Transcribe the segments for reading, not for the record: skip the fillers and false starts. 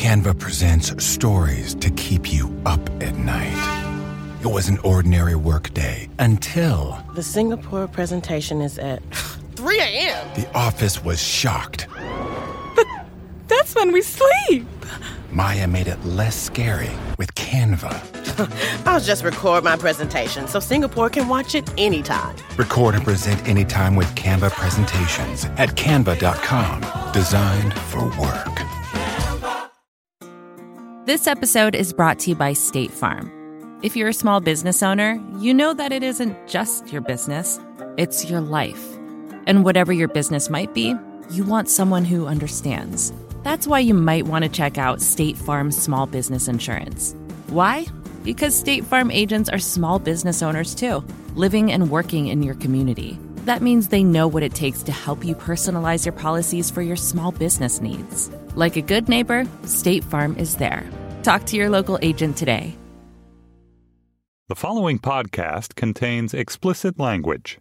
Canva presents stories to keep you up at night. It was an ordinary workday until... The Singapore presentation is at 3 a.m. The office was shocked. But that's when we sleep. Maya made it less scary with Canva. I'll just record my presentation so Singapore can watch it anytime. Record and present anytime with Canva presentations at canva.com. Designed for work. This episode is brought to you by State Farm. If you're a small business owner, you know that it isn't just your business, it's your life. And whatever your business might be, you want someone who understands. That's why you might want to check out State Farm's small business insurance. Why? Because State Farm agents are small business owners too, living and working in your community. That means they know what it takes to help you personalize your policies for your small business needs. Like a good neighbor, State Farm is there. Talk to your local agent today. The following podcast contains explicit language.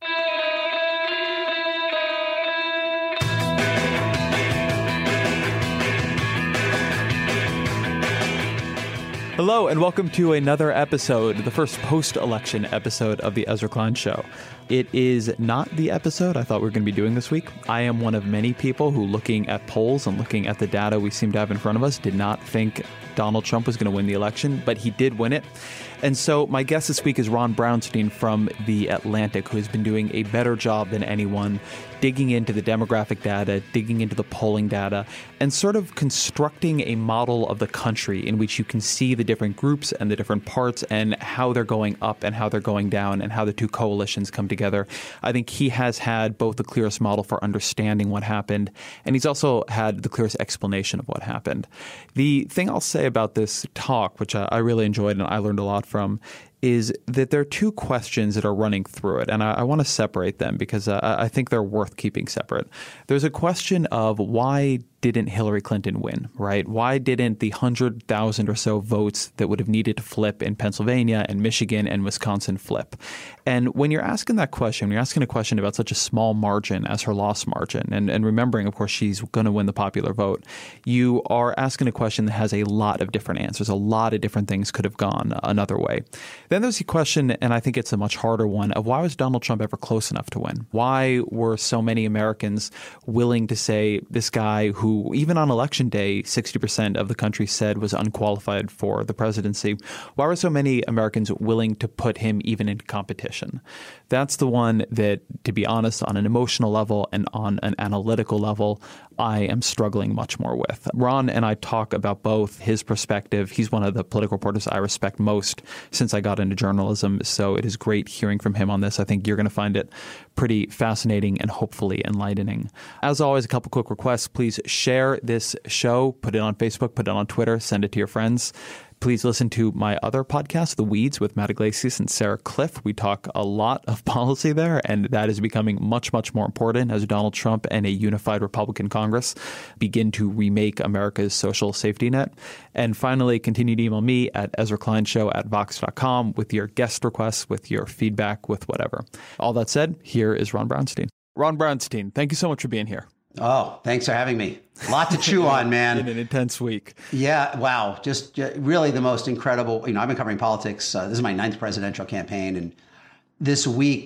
Hello, and welcome to another episode, the first post-election episode of The Ezra Klein Show. It is not the episode I thought we were going to be doing this week. I am one of many people who, looking at polls and looking at the data we seem to have in front of us, did not think Donald Trump was going to win the election, but he did win it. And so my guest this week is Ron Brownstein from The Atlantic, who has been doing a better job than anyone digging into the demographic data, digging into the polling data, and sort of constructing a model of the country in which you can see the different groups and the different parts and how they're going up and how they're going down and how the two coalitions come together. I think he has had both the clearest model for understanding what happened, and he's also had the clearest explanation of what happened. The thing I'll say about this talk, which I really enjoyed and I learned a lot from, is that there are two questions that are running through it, and I want to separate them because I think they're worth keeping separate. There's a question of why didn't Hillary Clinton win, right? Why didn't the 100,000 or so votes that would have needed to flip in Pennsylvania and Michigan and Wisconsin flip? And when you're asking that question, when you're asking a question about such a small margin as her loss margin, and remembering, of course, she's going to win the popular vote, you are asking a question that has a lot of different answers. A lot of different things could have gone another way. Then there's the question, and I think it's a much harder one, of why was Donald Trump ever close enough to win? Why were so many Americans willing to say this guy who, even on election day, 60% of the country said was unqualified for the presidency? Why were so many Americans willing to put him even in competition? That's the one that, to be honest, on an emotional level and on an analytical level, I am struggling much more with. Ron and I talk about both his perspective. He's one of the political reporters I respect most since I got into journalism, so it is great hearing from him on this. I think you're going to find it pretty fascinating and hopefully enlightening. As always, a couple quick requests. Please share this show, put it on Facebook, put it on Twitter, send it to your friends. Please listen to my other podcast, The Weeds, with Matt Iglesias and Sarah Cliff. We talk a lot of policy there, and that is becoming much, much more important as Donald Trump and a unified Republican Congress begin to remake America's social safety net. And finally, continue to email me at EzraKleinShow@Vox.com with your guest requests, with your feedback, with whatever. All that said, here is Ron Brownstein. Ron Brownstein, thank you so much for being here. Oh, thanks for having me. A lot to chew on, man. In an intense week. Yeah, wow. Just really the most incredible. I've been covering politics. This is my 9th presidential campaign. And this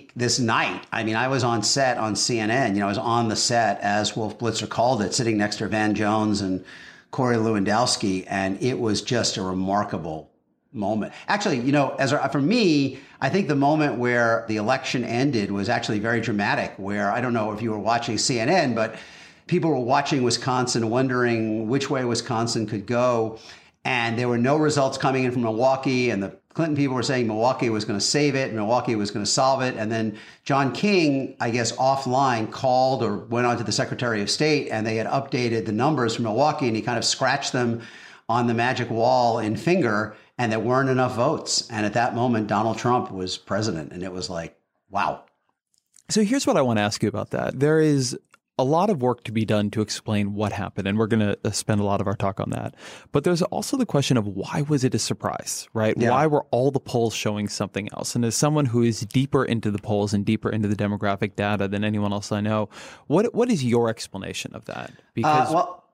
night, I was on set on CNN. I was on the set, as Wolf Blitzer called it, sitting next to Van Jones and Corey Lewandowski. And it was just a remarkable moment. Actually, Ezra, for me, I think the moment where the election ended was actually very dramatic, where I don't know if you were watching CNN, but people were watching Wisconsin, wondering which way Wisconsin could go. And there were no results coming in from Milwaukee. And the Clinton people were saying Milwaukee was going to save it. Milwaukee was going to solve it. And then John King, I guess, offline called or went on to the Secretary of State, and they had updated the numbers from Milwaukee, and he kind of scratched them on the magic wall in finger, and there weren't enough votes. And at that moment, Donald Trump was president. And it was like, wow. So here's what I want to ask you about that. There is a lot of work to be done to explain what happened, and we're going to spend a lot of our talk on that. But there's also the question of why was it a surprise, right? Yeah. Why were all the polls showing something else? And as someone who is deeper into the polls and deeper into the demographic data than anyone else I know, what is your explanation of that? Because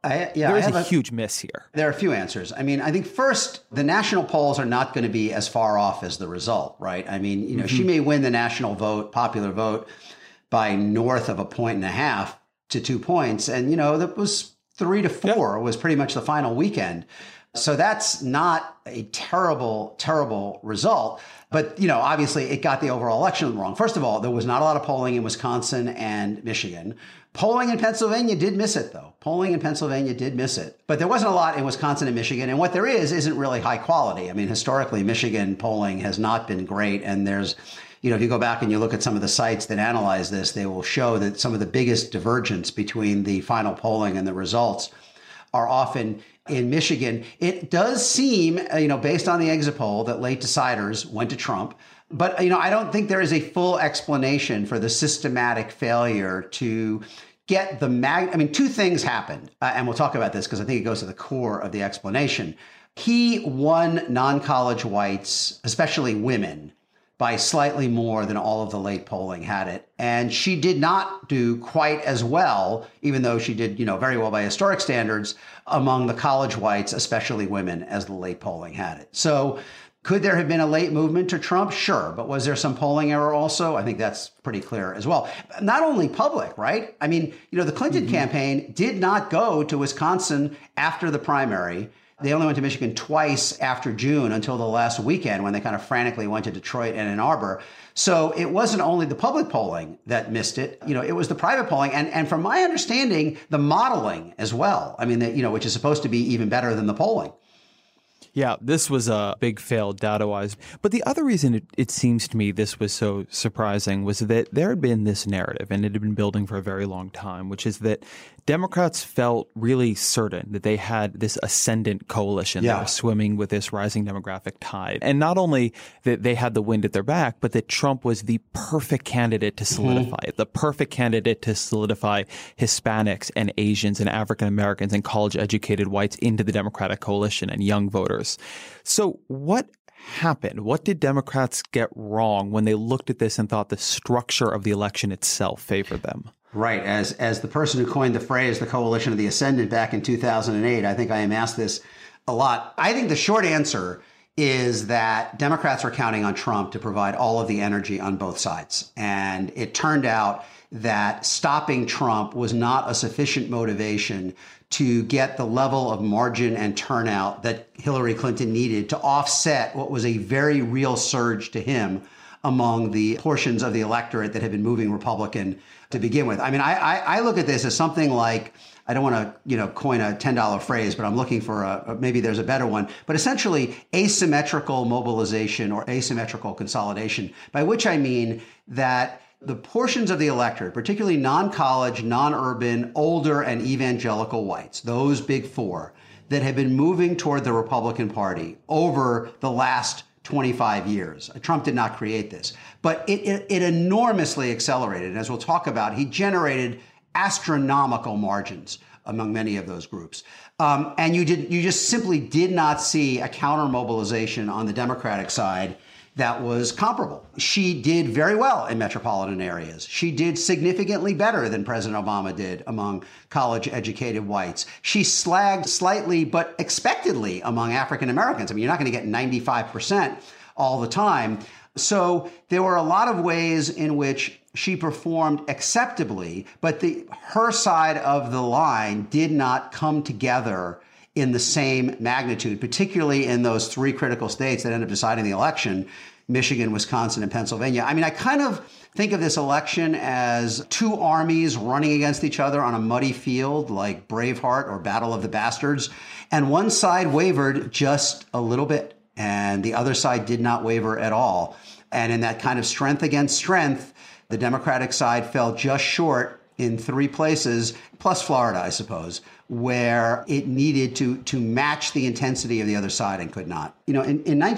There is a huge miss here. There are a few answers. I mean, I think first, the national polls are not going to be as far off as the result, right? I mean, you know, she may win the national vote, popular vote, by north of 1.5 to 2 points. And, you know, that was 3 to 4 was pretty much the final weekend. So that's not a terrible, terrible result. But, you know, obviously it got the overall election wrong. First of all, there was not a lot of polling in Wisconsin and Michigan. Polling in Pennsylvania did miss it, though. Polling in Pennsylvania did miss it. But there wasn't a lot in Wisconsin and Michigan. And what there isn't really high quality. I mean, historically, Michigan polling has not been great. And there's, you know, if you go back and you look at some of the sites that analyze this, they will show that some of the biggest divergence between the final polling and the results are often in Michigan. It does seem, you know, based on the exit poll, that late deciders went to Trump. But, you know, I don't think there is a full explanation for the systematic failure to get the I mean, two things happened. And we'll talk about this because I think it goes to the core of the explanation. He won non-college whites, especially women, by slightly more than all of the late polling had it. And she did not do quite as well, even though she did, you know, very well by historic standards among the college whites, especially women, as the late polling had it. So could there have been a late movement to Trump? Sure. But was there some polling error also? I think that's pretty clear as well. Not only public, right? I mean, you know, the Clinton campaign did not go to Wisconsin after the primary. They only went to Michigan twice after June until the last weekend when they kind of frantically went to Detroit and Ann Arbor. So it wasn't only the public polling that missed it, you know, it was the private polling. And from my understanding, the modeling as well. I mean, you know, which is supposed to be even better than the polling. Yeah, this was a big fail data-wise. But the other reason it seems to me this was so surprising was that there had been this narrative, and it had been building for a very long time, which is that Democrats felt really certain that they had this ascendant coalition that was swimming with this rising demographic tide. And not only that they had the wind at their back, but that Trump was the perfect candidate to solidify it, the perfect candidate to solidify Hispanics and Asians and African Americans and college-educated whites into the Democratic coalition and young voters. So what happened? What did Democrats get wrong when they looked at this and thought the structure of the election itself favored them? Right. As the person who coined the phrase, the coalition of the ascendant, back in 2008, I think I am asked this a lot. I think the short answer is that Democrats were counting on Trump to provide all of the energy on both sides. And it turned out that stopping Trump was not a sufficient motivation to get the level of margin and turnout that Hillary Clinton needed to offset what was a very real surge to him among the portions of the electorate that had been moving Republican to begin with. I mean, I look at this as something like, I don't want to, you know, coin a $10 phrase, but I'm looking for maybe there's a better one, but essentially asymmetrical mobilization or asymmetrical consolidation, by which I mean that the portions of the electorate, particularly non-college, non-urban, older and evangelical whites, those big four that have been moving toward the Republican Party over the last 25 years. Trump did not create this, but it enormously accelerated. And as we'll talk about, he generated astronomical margins among many of those groups. And you just simply did not see a counter mobilization on the Democratic side that was comparable. She did very well in metropolitan areas. She did significantly better than President Obama did among college-educated whites. She slagged slightly, but expectedly among African Americans. I mean, you're not going to get 95% all the time. So there were a lot of ways in which she performed acceptably, but her side of the line did not come together in the same magnitude, particularly in those three critical states that ended up deciding the election, Michigan, Wisconsin, and Pennsylvania. I mean, I kind of think of this election as two armies running against each other on a muddy field like Braveheart or Battle of the Bastards. And one side wavered just a little bit, and the other side did not waver at all. And in that kind of strength against strength, the Democratic side fell just short in three places, plus Florida, I suppose, where it needed to match the intensity of the other side and could not. You know, in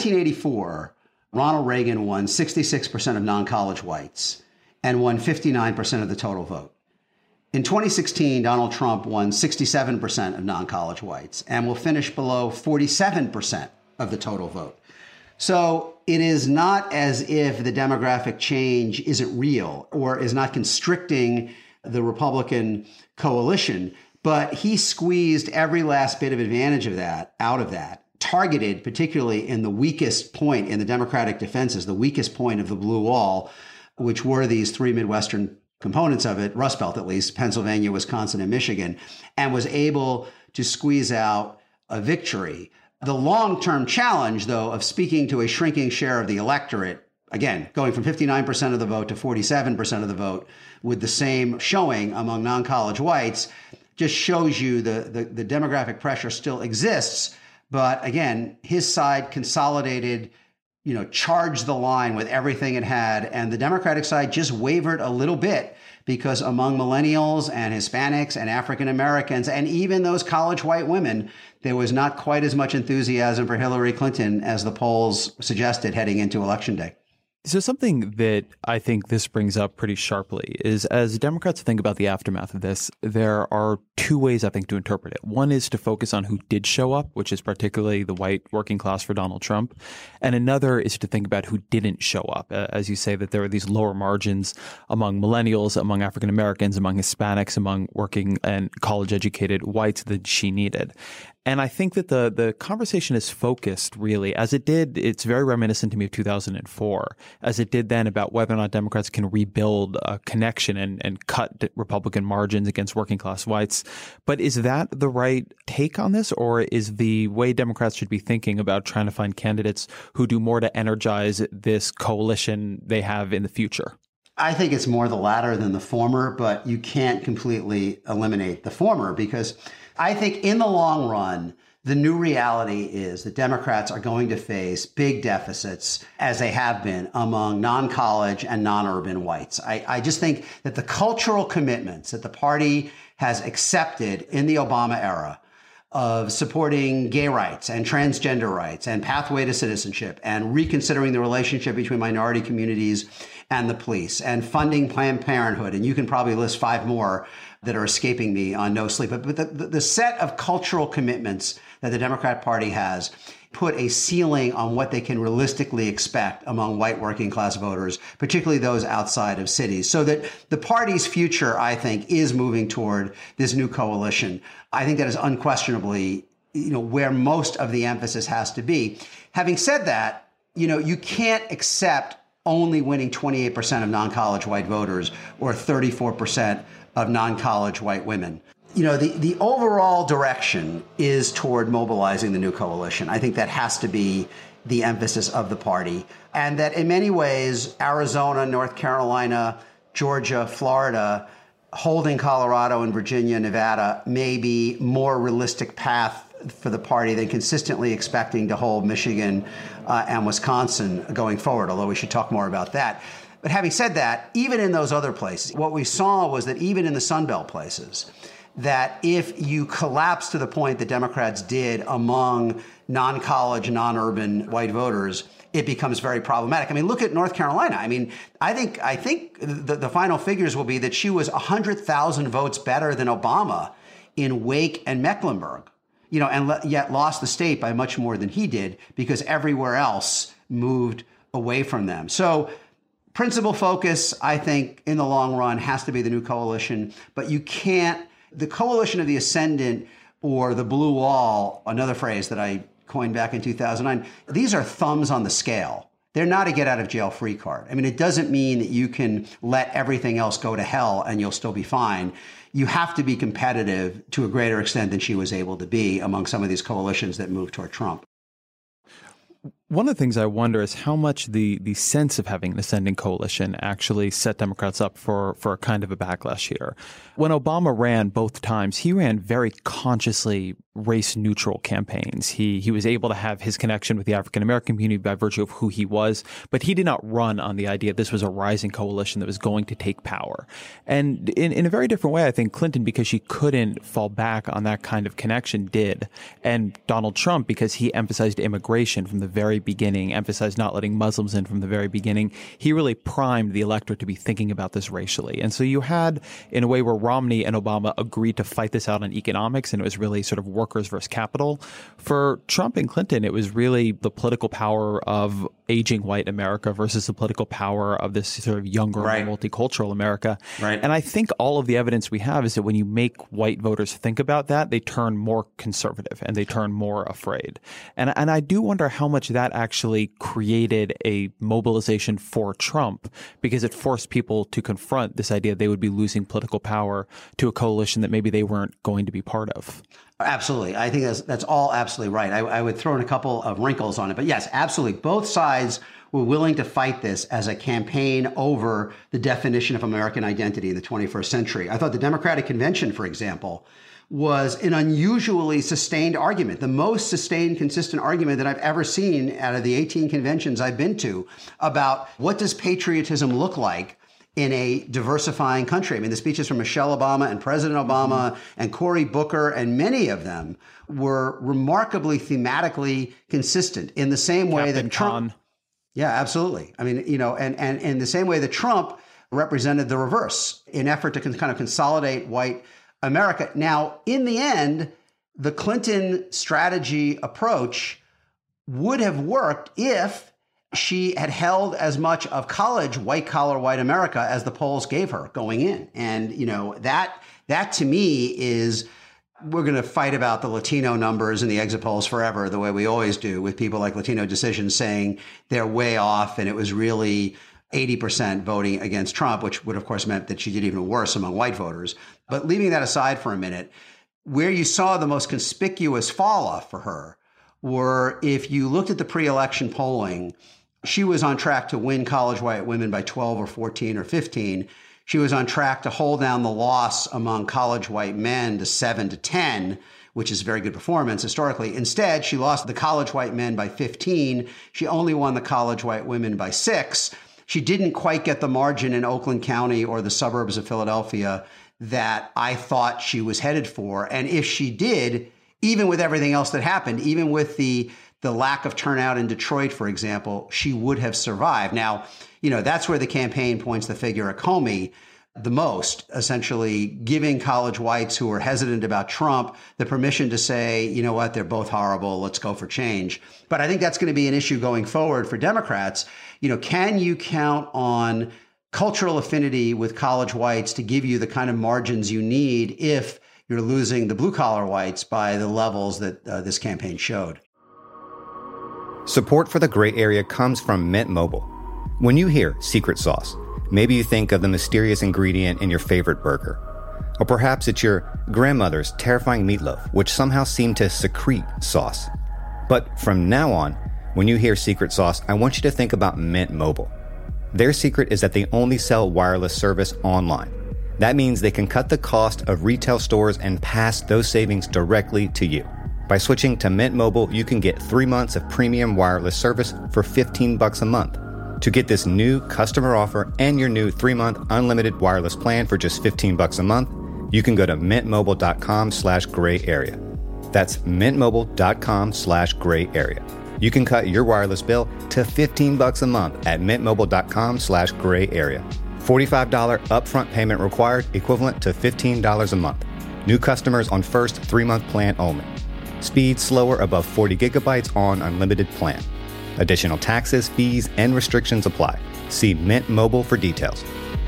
1984, Ronald Reagan won 66% of non-college whites and won 59% of the total vote. In 2016, Donald Trump won 67% of non-college whites and will finish below 47% of the total vote. So it is not as if the demographic change isn't real or is not constricting the Republican coalition, But he squeezed every last bit of advantage of that out of that, targeted particularly in the weakest point in the Democratic defenses, the weakest point of the blue wall, which were these three Midwestern components of it, Rust Belt at least, Pennsylvania, Wisconsin, and Michigan, and was able to squeeze out a victory. The long-term challenge, though, of speaking to a shrinking share of the electorate, again, going from 59% of the vote to 47% of the vote with the same showing among non-college whites, just shows you the demographic pressure still exists. But again, his side consolidated, charged the line with everything it had. And the Democratic side just wavered a little bit because among millennials and Hispanics and African Americans, and even those college white women, there was not quite as much enthusiasm for Hillary Clinton as the polls suggested heading into Election Day. So something that I think this brings up pretty sharply is, as Democrats think about the aftermath of this, there are two ways I think to interpret it. One is to focus on who did show up, which is particularly the white working class for Donald Trump. And another is to think about who didn't show up. As you say, that there are these lower margins among millennials, among African Americans, among Hispanics, among working and college educated whites that she needed. And I think that the conversation is focused really, as it did, it's very reminiscent to me of 2004, as it did then about whether or not Democrats can rebuild a connection and cut Republican margins against working class whites. But is that the right take on this, or is the way Democrats should be thinking about trying to find candidates who do more to energize this coalition they have in the future? I think it's more the latter than the former, but you can't completely eliminate the former because I think in the long run, the new reality is that Democrats are going to face big deficits, as they have been, among non-college and non-urban whites. I just think that the cultural commitments that the party has accepted in the Obama era of supporting gay rights and transgender rights and pathway to citizenship and reconsidering the relationship between minority communities and the police and funding Planned Parenthood. And you can probably list 5 more that are escaping me on no sleep. But the set of cultural commitments that the Democrat Party has put a ceiling on what they can realistically expect among white working class voters, particularly those outside of cities. So that the party's future, I think, is moving toward this new coalition. I think that is unquestionably, where most of the emphasis has to be. Having said that, you can't accept only winning 28% of non-college white voters or 34% of non-college white women. The overall direction is toward mobilizing the new coalition. I think that has to be the emphasis of the party. And that in many ways, Arizona, North Carolina, Georgia, Florida, holding Colorado and Virginia, Nevada may be more realistic path for the party than consistently expecting to hold Michigan and Wisconsin going forward, although we should talk more about that. But having said that, even in those other places, what we saw was that even in the Sun Belt places, that if you collapse to the point that Democrats did among non-college, non-urban white voters, it becomes very problematic. I mean, look at North Carolina. I mean, I think the final figures will be that she was 100,000 votes better than Obama in Wake and Mecklenburg, and yet lost the state by much more than he did because everywhere else moved away from them. So principal focus, I think, in the long run has to be the new coalition, but you can't. The coalition of the ascendant or the blue wall, another phrase that I coined back in 2009, these are thumbs on the scale. They're not a get out of jail free card. I mean, it doesn't mean that you can let everything else go to hell and you'll still be fine. You have to be competitive to a greater extent than she was able to be among some of these coalitions that moved toward Trump. One of the things I wonder is how much the sense of having an ascending coalition actually set Democrats up for a kind of a backlash here. When Obama ran both times, he ran very consciously race-neutral campaigns. He was able to have his connection with the African-American community by virtue of who he was, but he did not run on the idea this was a rising coalition that was going to take power. And in a very different way, I think Clinton, because she couldn't fall back on that kind of connection, did. And Donald Trump, because he emphasized immigration from the very beginning, emphasized not letting Muslims in from the very beginning, he really primed the electorate to be thinking about this racially. And so you had, in a way where Romney and Obama agreed to fight this out on economics, and it was really sort of workers versus capital. For Trump and Clinton, it was really the political power of aging white America versus the political power of this sort of younger, multicultural America. Right. And I think all of the evidence we have is that when you make white voters think about that, they turn more conservative and they turn more afraid. And I do wonder how much that actually created a mobilization for Trump, because it forced people to confront this idea they would be losing political power to a coalition that maybe they weren't going to be part of. Absolutely. I think that's all absolutely right. I would throw in a couple of wrinkles on it. But yes, absolutely. Both sides were willing to fight this as a campaign over the definition of American identity in the 21st century. I thought the Democratic Convention, for example, was an unusually sustained argument, the most sustained, consistent argument that I've ever seen out of the 18 conventions I've been to about what does patriotism look like in a diversifying country. I mean, the speeches from Michelle Obama and President Obama and Cory Booker and many of them were remarkably thematically consistent in the same way that Trump. Yeah, absolutely. I mean, and in the same way that Trump represented the reverse in effort to kind of consolidate white America. Now, in the end, the Clinton strategy approach would have worked if she had held as much of college white-collar white America as the polls gave her going in. And, that to me is, we're going to fight about the Latino numbers in the exit polls forever, the way we always do, with people like Latino Decisions saying they're way off and it was really 80% voting against Trump, which would, of course, meant that she did even worse among white voters. But leaving that aside for a minute, where you saw the most conspicuous fall off for her were, if you looked at the pre-election polling, she was on track to win college white women by 12 or 14 or 15. She was on track to hold down the loss among college white men to 7-10, which is a very good performance historically. Instead, she lost the college white men by 15. She only won the college white women by 6. She didn't quite get the margin in Oakland County or the suburbs of Philadelphia that I thought she was headed for. And if she did, even with everything else that happened, even with the lack of turnout in Detroit, for example, she would have survived. Now, that's where the campaign points the figure at Comey the most, essentially giving college whites who are hesitant about Trump the permission to say, you know what, they're both horrible, let's go for change. But I think that's going to be an issue going forward for Democrats. Can you count on cultural affinity with college whites to give you the kind of margins you need if you're losing the blue-collar whites by the levels that this campaign showed? Support for the Gray Area comes from Mint Mobile. When you hear secret sauce, maybe you think of the mysterious ingredient in your favorite burger. Or perhaps it's your grandmother's terrifying meatloaf, which somehow seemed to secrete sauce. But from now on, when you hear secret sauce, I want you to think about Mint Mobile. Their secret is that they only sell wireless service online. That means they can cut the cost of retail stores and pass those savings directly to you. By switching to Mint Mobile, you can get 3 months of premium wireless service for $15 a month. To get this new customer offer and your new 3-month unlimited wireless plan for just $15 a month, you can go to mintmobile.com/gray area. That's mintmobile.com/gray area. You can cut your wireless bill to $15 a month at mintmobile.com/gray area. $45 upfront payment required, equivalent to $15 a month. New customers on first 3-month plan only. Speed slower above 40 gigabytes on unlimited plan. Additional taxes, fees, and restrictions apply. See Mint Mobile for details.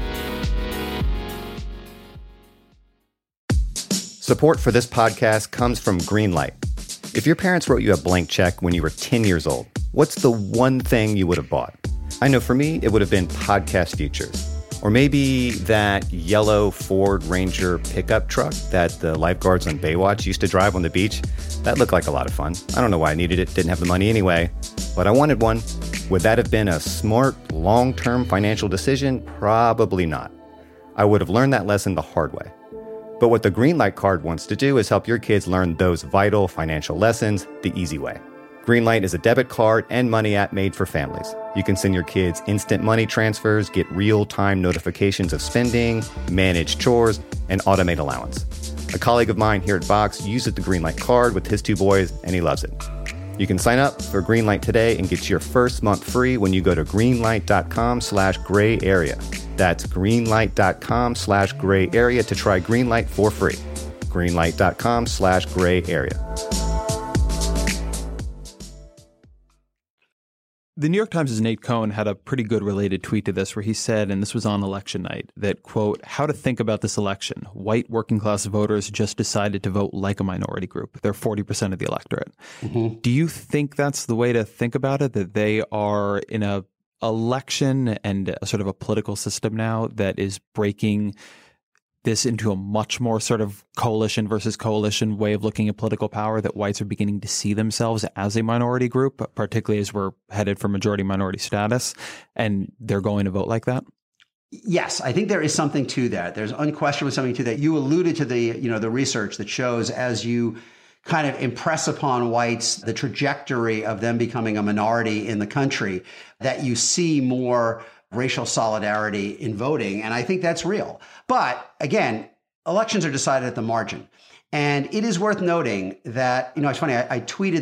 Support for this podcast comes from Greenlight. If your parents wrote you a blank check when you were 10 years old, what's the one thing you would have bought? I know for me, it would have been podcast features. Or maybe that yellow Ford Ranger pickup truck that the lifeguards on Baywatch used to drive on the beach. That looked like a lot of fun. I don't know why I needed it, didn't have the money anyway, but I wanted one. Would that have been a smart, long-term financial decision? Probably not. I would have learned that lesson the hard way. But what the Greenlight card wants to do is help your kids learn those vital financial lessons the easy way. Greenlight is a debit card and money app made for families. You can send your kids instant money transfers, get real-time notifications of spending, manage chores, and automate allowance. A colleague of mine here at Vox uses the Greenlight card with his 2 boys, and he loves it. You can sign up for Greenlight today and get your first month free when you go to greenlight.com/gray area. That's greenlight.com/gray area to try Greenlight for free. greenlight.com/gray area. The New York Times' Nate Cohn had a pretty good related tweet to this where he said, and this was on election night, that, quote, how to think about this election. White working class voters just decided to vote like a minority group. They're 40% of the electorate. Mm-hmm. Do you think that's the way to think about it, that they are in a election and a sort of a political system now that is breaking this into a much more sort of coalition versus coalition way of looking at political power, that whites are beginning to see themselves as a minority group, particularly as we're headed for majority minority status, and they're going to vote like that? Yes, I think there is something to that. There's unquestionably something to that. You alluded to the research that shows as you kind of impress upon whites the trajectory of them becoming a minority in the country, that you see more racial solidarity in voting. And I think that's real. But again, elections are decided at the margin. And it is worth noting that, it's funny, I tweeted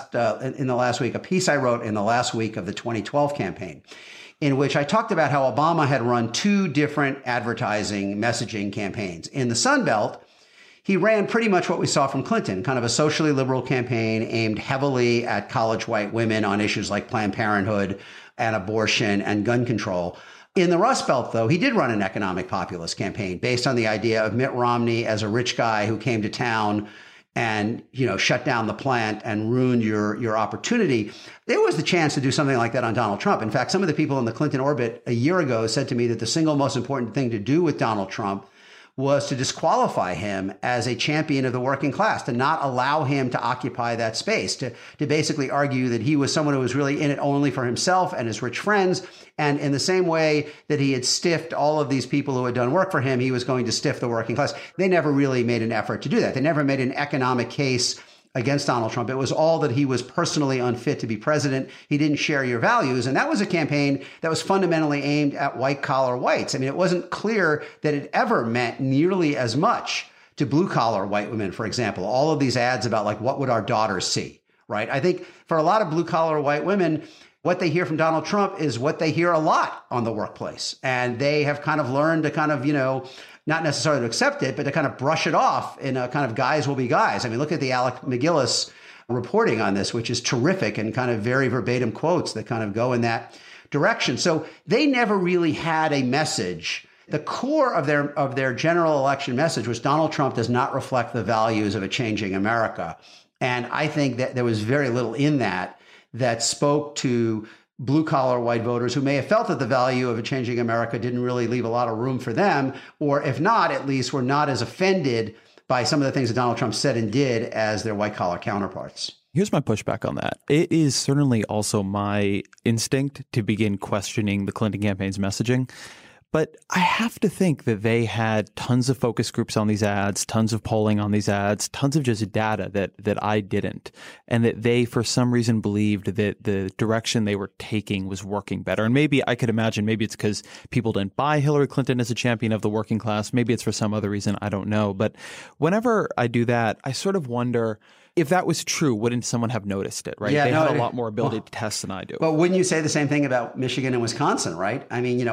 in the last week, a piece I wrote in the last week of the 2012 campaign, in which I talked about how Obama had run two different advertising messaging campaigns. In the Sun Belt, he ran pretty much what we saw from Clinton, kind of a socially liberal campaign aimed heavily at college white women on issues like Planned Parenthood and abortion and gun control. In the Rust Belt, though, he did run an economic populist campaign based on the idea of Mitt Romney as a rich guy who came to town and, shut down the plant and ruined your opportunity. There was the chance to do something like that on Donald Trump. In fact, some of the people in the Clinton orbit a year ago said to me that the single most important thing to do with Donald Trump was to disqualify him as a champion of the working class, to not allow him to occupy that space, to basically argue that he was someone who was really in it only for himself and his rich friends. And in the same way that he had stiffed all of these people who had done work for him, he was going to stiff the working class. They never really made an effort to do that. They never made an economic case against Donald Trump. It was all that he was personally unfit to be president. He didn't share your values. And that was a campaign that was fundamentally aimed at white collar whites. I mean, it wasn't clear that it ever meant nearly as much to blue collar white women, for example. All of these ads about like, what would our daughters see, right? I think for a lot of blue collar white women, what they hear from Donald Trump is what they hear a lot on the workplace. And they have kind of learned to kind of, not necessarily to accept it, but to kind of brush it off in a kind of guys will be guys. I mean, look at the Alec McGillis reporting on this, which is terrific, and kind of very verbatim quotes that kind of go in that direction. So they never really had a message. The core of their general election message was Donald Trump does not reflect the values of a changing America. And I think that there was very little in that spoke to blue-collar white voters who may have felt that the value of a changing America didn't really leave a lot of room for them, or if not, at least were not as offended by some of the things that Donald Trump said and did as their white-collar counterparts. Here's my pushback on that. It is certainly also my instinct to begin questioning the Clinton campaign's messaging. But I have to think that they had tons of focus groups on these ads, tons of polling on these ads, tons of just data that I didn't, and that they, for some reason, believed that the direction they were taking was working better. And maybe I could imagine, maybe it's because people didn't buy Hillary Clinton as a champion of the working class. Maybe it's for some other reason. I don't know. But whenever I do that, I sort of wonder, if that was true, wouldn't someone have noticed it, right? Yeah, they had a lot more ability to test than I do. But wouldn't you say the same thing about Michigan and Wisconsin, right? I mean,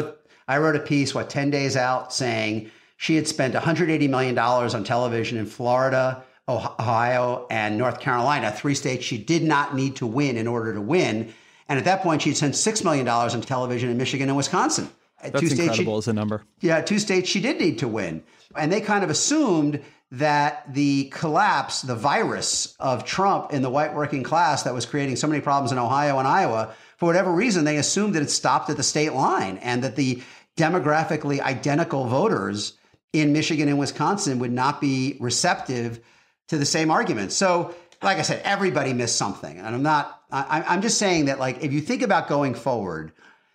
I wrote a piece, 10 days out, saying she had spent $180 million on television in Florida, Ohio, and North Carolina, 3 states she did not need to win in order to win. And at that point, she'd spent $6 million on television in Michigan and Wisconsin. That's incredible as a number. Yeah, 2 states she did need to win. And they kind of assumed that the collapse, the virus of Trump in the white working class that was creating so many problems in Ohio and Iowa, for whatever reason, they assumed that it stopped at the state line and that the demographically identical voters in Michigan and Wisconsin would not be receptive to the same arguments. So, like I said, everybody missed something. And I'm just saying that, like, if you think about going forward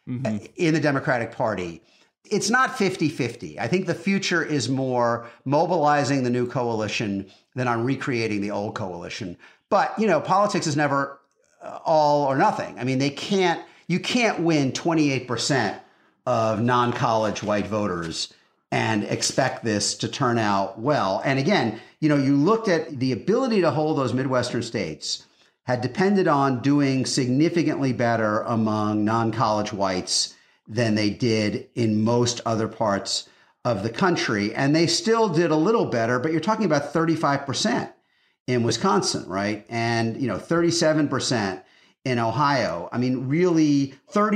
in the Democratic Party, it's not 50-50. I think the future is more mobilizing the new coalition than on recreating the old coalition. But, politics is never all or nothing. I mean, you can't win 28% of non-college white voters and expect this to turn out well. And again, you looked at the ability to hold those Midwestern states had depended on doing significantly better among non-college whites than they did in most other parts of the country. And they still did a little better, but you're talking about 35% in Wisconsin, right? And, 37% in Ohio. I mean, really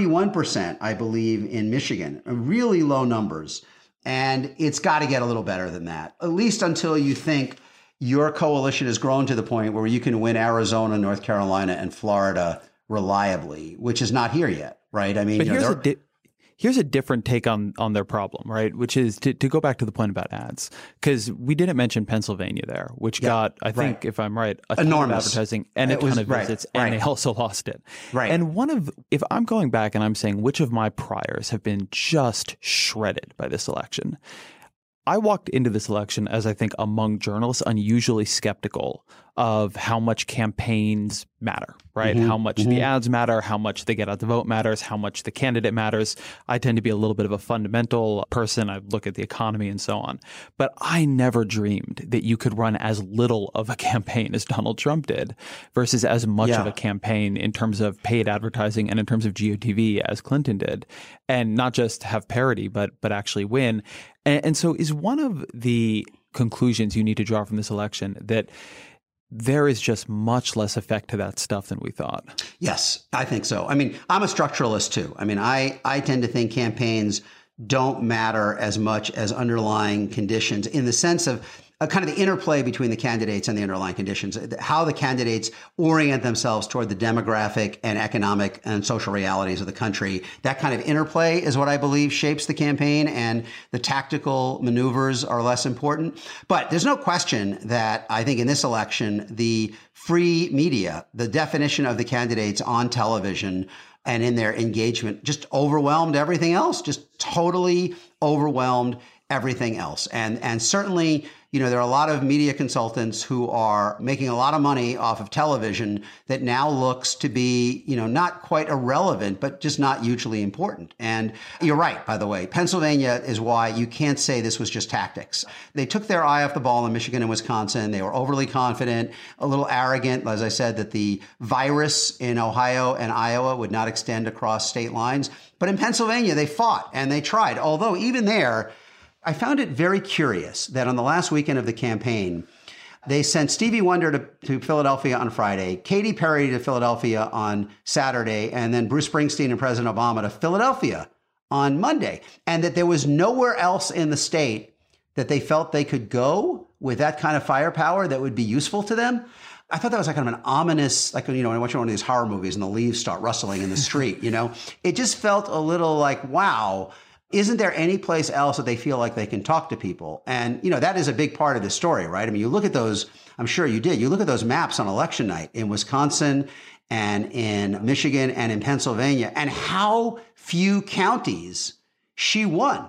31%, I believe, in Michigan. Really low numbers. And it's got to get a little better than that, at least until you think your coalition has grown to the point where you can win Arizona, North Carolina, and Florida reliably, which is not here yet, right? I mean, but here's a different take on their problem, right? Which is to go back to the point about ads, because we didn't mention Pennsylvania there, which got, I think, if I'm right, a ton of advertising and a ton of visits, and they also lost it. Right. And if I'm going back and I'm saying which of my priors have been just shredded by this election, I walked into this election as, I think, among journalists, unusually skeptical of how much campaigns matter, right? How much the ads matter, how much they get out the vote matters, how much the candidate matters. I tend to be a little bit of a fundamental person. I look at the economy and so on. But I never dreamed that you could run as little of a campaign as Donald Trump did versus as much of a campaign in terms of paid advertising and in terms of GOTV as Clinton did. And not just have parity, but actually win. And so is one of the conclusions you need to draw from this election that there is just much less effect to that stuff than we thought? Yes, I think so. I mean, I'm a structuralist too. I mean, I tend to think campaigns don't matter as much as underlying conditions, in the sense of kind of the interplay between the candidates and the underlying conditions, how the candidates orient themselves toward the demographic and economic and social realities of the country. That kind of interplay is what I believe shapes the campaign, and the tactical maneuvers are less important. But there's no question that I think in this election, the free media, the definition of the candidates on television and in their engagement, just overwhelmed everything else, just totally overwhelmed everything else. And certainly, there are a lot of media consultants who are making a lot of money off of television that now looks to be, not quite irrelevant, but just not hugely important. And you're right, by the way. Pennsylvania is why you can't say this was just tactics. They took their eye off the ball in Michigan and Wisconsin. They were overly confident, a little arrogant, as I said, that the virus in Ohio and Iowa would not extend across state lines. But in Pennsylvania, they fought and they tried. Although even there, I found it very curious that on the last weekend of the campaign, they sent Stevie Wonder to Philadelphia on Friday, Katy Perry to Philadelphia on Saturday, and then Bruce Springsteen and President Obama to Philadelphia on Monday. And that there was nowhere else in the state that they felt they could go with that kind of firepower that would be useful to them. I thought that was like kind of an ominous, like, when I watch one of these horror movies and the leaves start rustling in the street, It just felt a little like, wow. Isn't there any place else that they feel like they can talk to people? And, that is a big part of the story, right? I mean, you look at those, I'm sure you did, you look at those maps on election night in Wisconsin and in Michigan and in Pennsylvania, and how few counties she won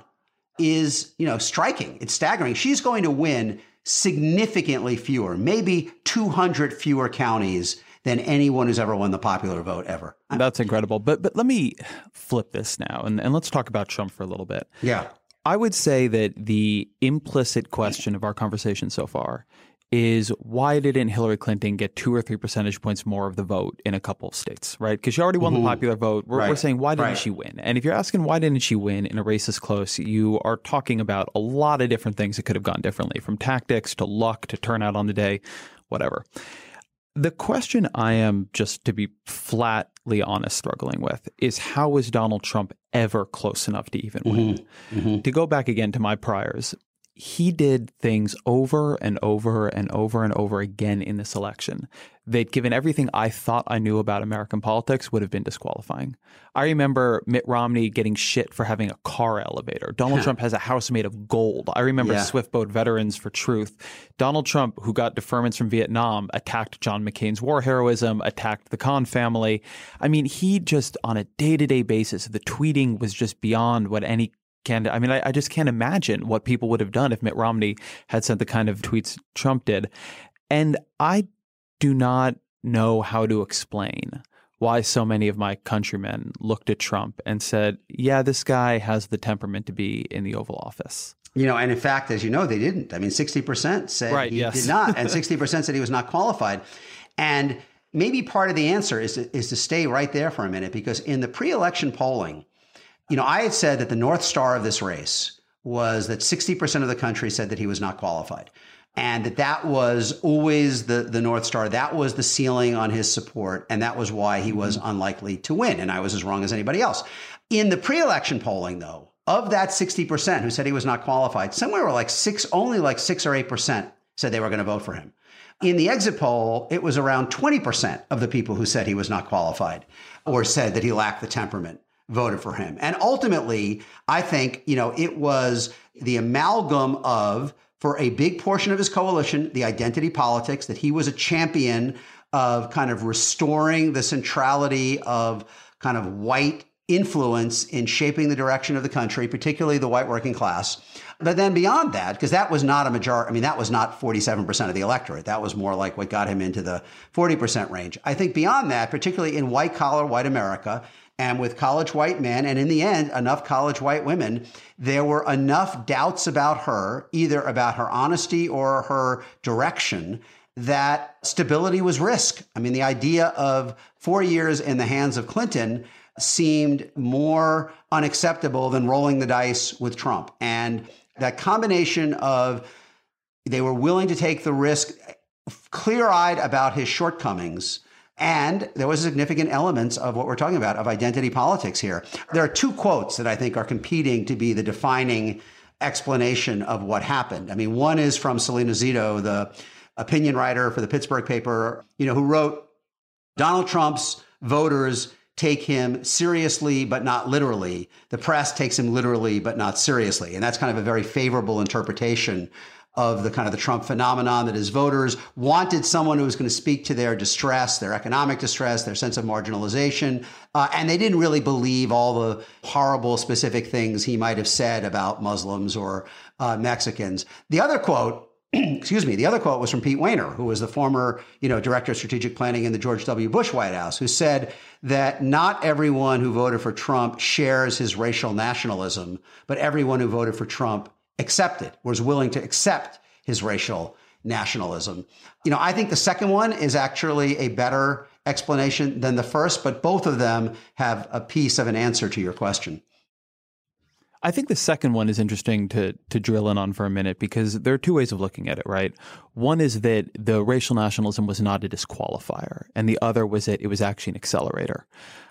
is, striking. It's staggering. She's going to win significantly fewer, maybe 200 fewer counties than anyone who's ever won the popular vote ever. That's incredible. But let me flip this now, and let's talk about Trump for a little bit. Yeah. I would say that the implicit question of our conversation so far is, why didn't Hillary Clinton get 2 or 3 percentage points more of the vote in a couple of states, right? Because she already won the popular vote. We're saying, why didn't she win? And if you're asking why didn't she win in a race this close, you are talking about a lot of different things that could have gone differently, from tactics to luck to turnout on the day, whatever. The question I am, just to be flatly honest, struggling with is, how was Donald Trump ever close enough to even win? To go back again to my priors, he did things over and over and over and over again in this election that, given everything I thought I knew about American politics, would have been disqualifying. I remember Mitt Romney getting shit for having a car elevator. Donald Trump has a house made of gold. I remember Swift Boat Veterans for Truth. Donald Trump, who got deferments from Vietnam, attacked John McCain's war heroism, attacked the Khan family. I mean, he just, on a day-to-day basis, the tweeting was just beyond what any candidate. I mean, I just can't imagine what people would have done if Mitt Romney had sent the kind of tweets Trump did. And I do not know how to explain why so many of my countrymen looked at Trump and said, yeah, this guy has the temperament to be in the Oval Office. And in fact, as you know, they didn't. I mean, 60% said he did not, and 60% said he was not qualified. And maybe part of the answer is to stay right there for a minute, because in the pre-election polling, I had said that the North Star of this race was that 60% of the country said that he was not qualified. And that was always the North Star. That was the ceiling on his support. And that was why he was unlikely to win. And I was as wrong as anybody else. In the pre-election polling, though, of that 60% who said he was not qualified, somewhere like only like 6 or 8% said they were going to vote for him. In the exit poll, it was around 20% of the people who said he was not qualified or said that he lacked the temperament voted for him. And ultimately, I think, it was the amalgam of, for a big portion of his coalition, the identity politics, that he was a champion of kind of restoring the centrality of kind of white influence in shaping the direction of the country, particularly the white working class. But then beyond that, because that was not a majority, that was not 47% of the electorate. That was more like what got him into the 40% range. I think beyond that, particularly in white collar, white America, and with college white men, and in the end, enough college white women, there were enough doubts about her, either about her honesty or her direction, that stability was risk. The idea of 4 years in the hands of Clinton seemed more unacceptable than rolling the dice with Trump. And that combination of they were willing to take the risk, clear-eyed about his shortcomings, and there was significant elements of what we're talking about, of identity politics here. There are two quotes that I think are competing to be the defining explanation of what happened. One is from Selena Zito, the opinion writer for the Pittsburgh paper, who wrote, Donald Trump's voters take him seriously, but not literally. The press takes him literally, but not seriously. And that's kind of a very favorable interpretation of the kind of the Trump phenomenon, that his voters wanted someone who was going to speak to their distress, their economic distress, their sense of marginalization. And they didn't really believe all the horrible specific things he might have said about Muslims or Mexicans. The other quote was from Pete Wehner, who was the former, director of strategic planning in the George W. Bush White House, who said that not everyone who voted for Trump shares his racial nationalism, but everyone who voted for Trump was willing to accept his racial nationalism. I think the second one is actually a better explanation than the first, but both of them have a piece of an answer to your question. I think the second one is interesting to drill in on for a minute, because there are two ways of looking at it, right? One is that the racial nationalism was not a disqualifier, and the other was that it was actually an accelerator.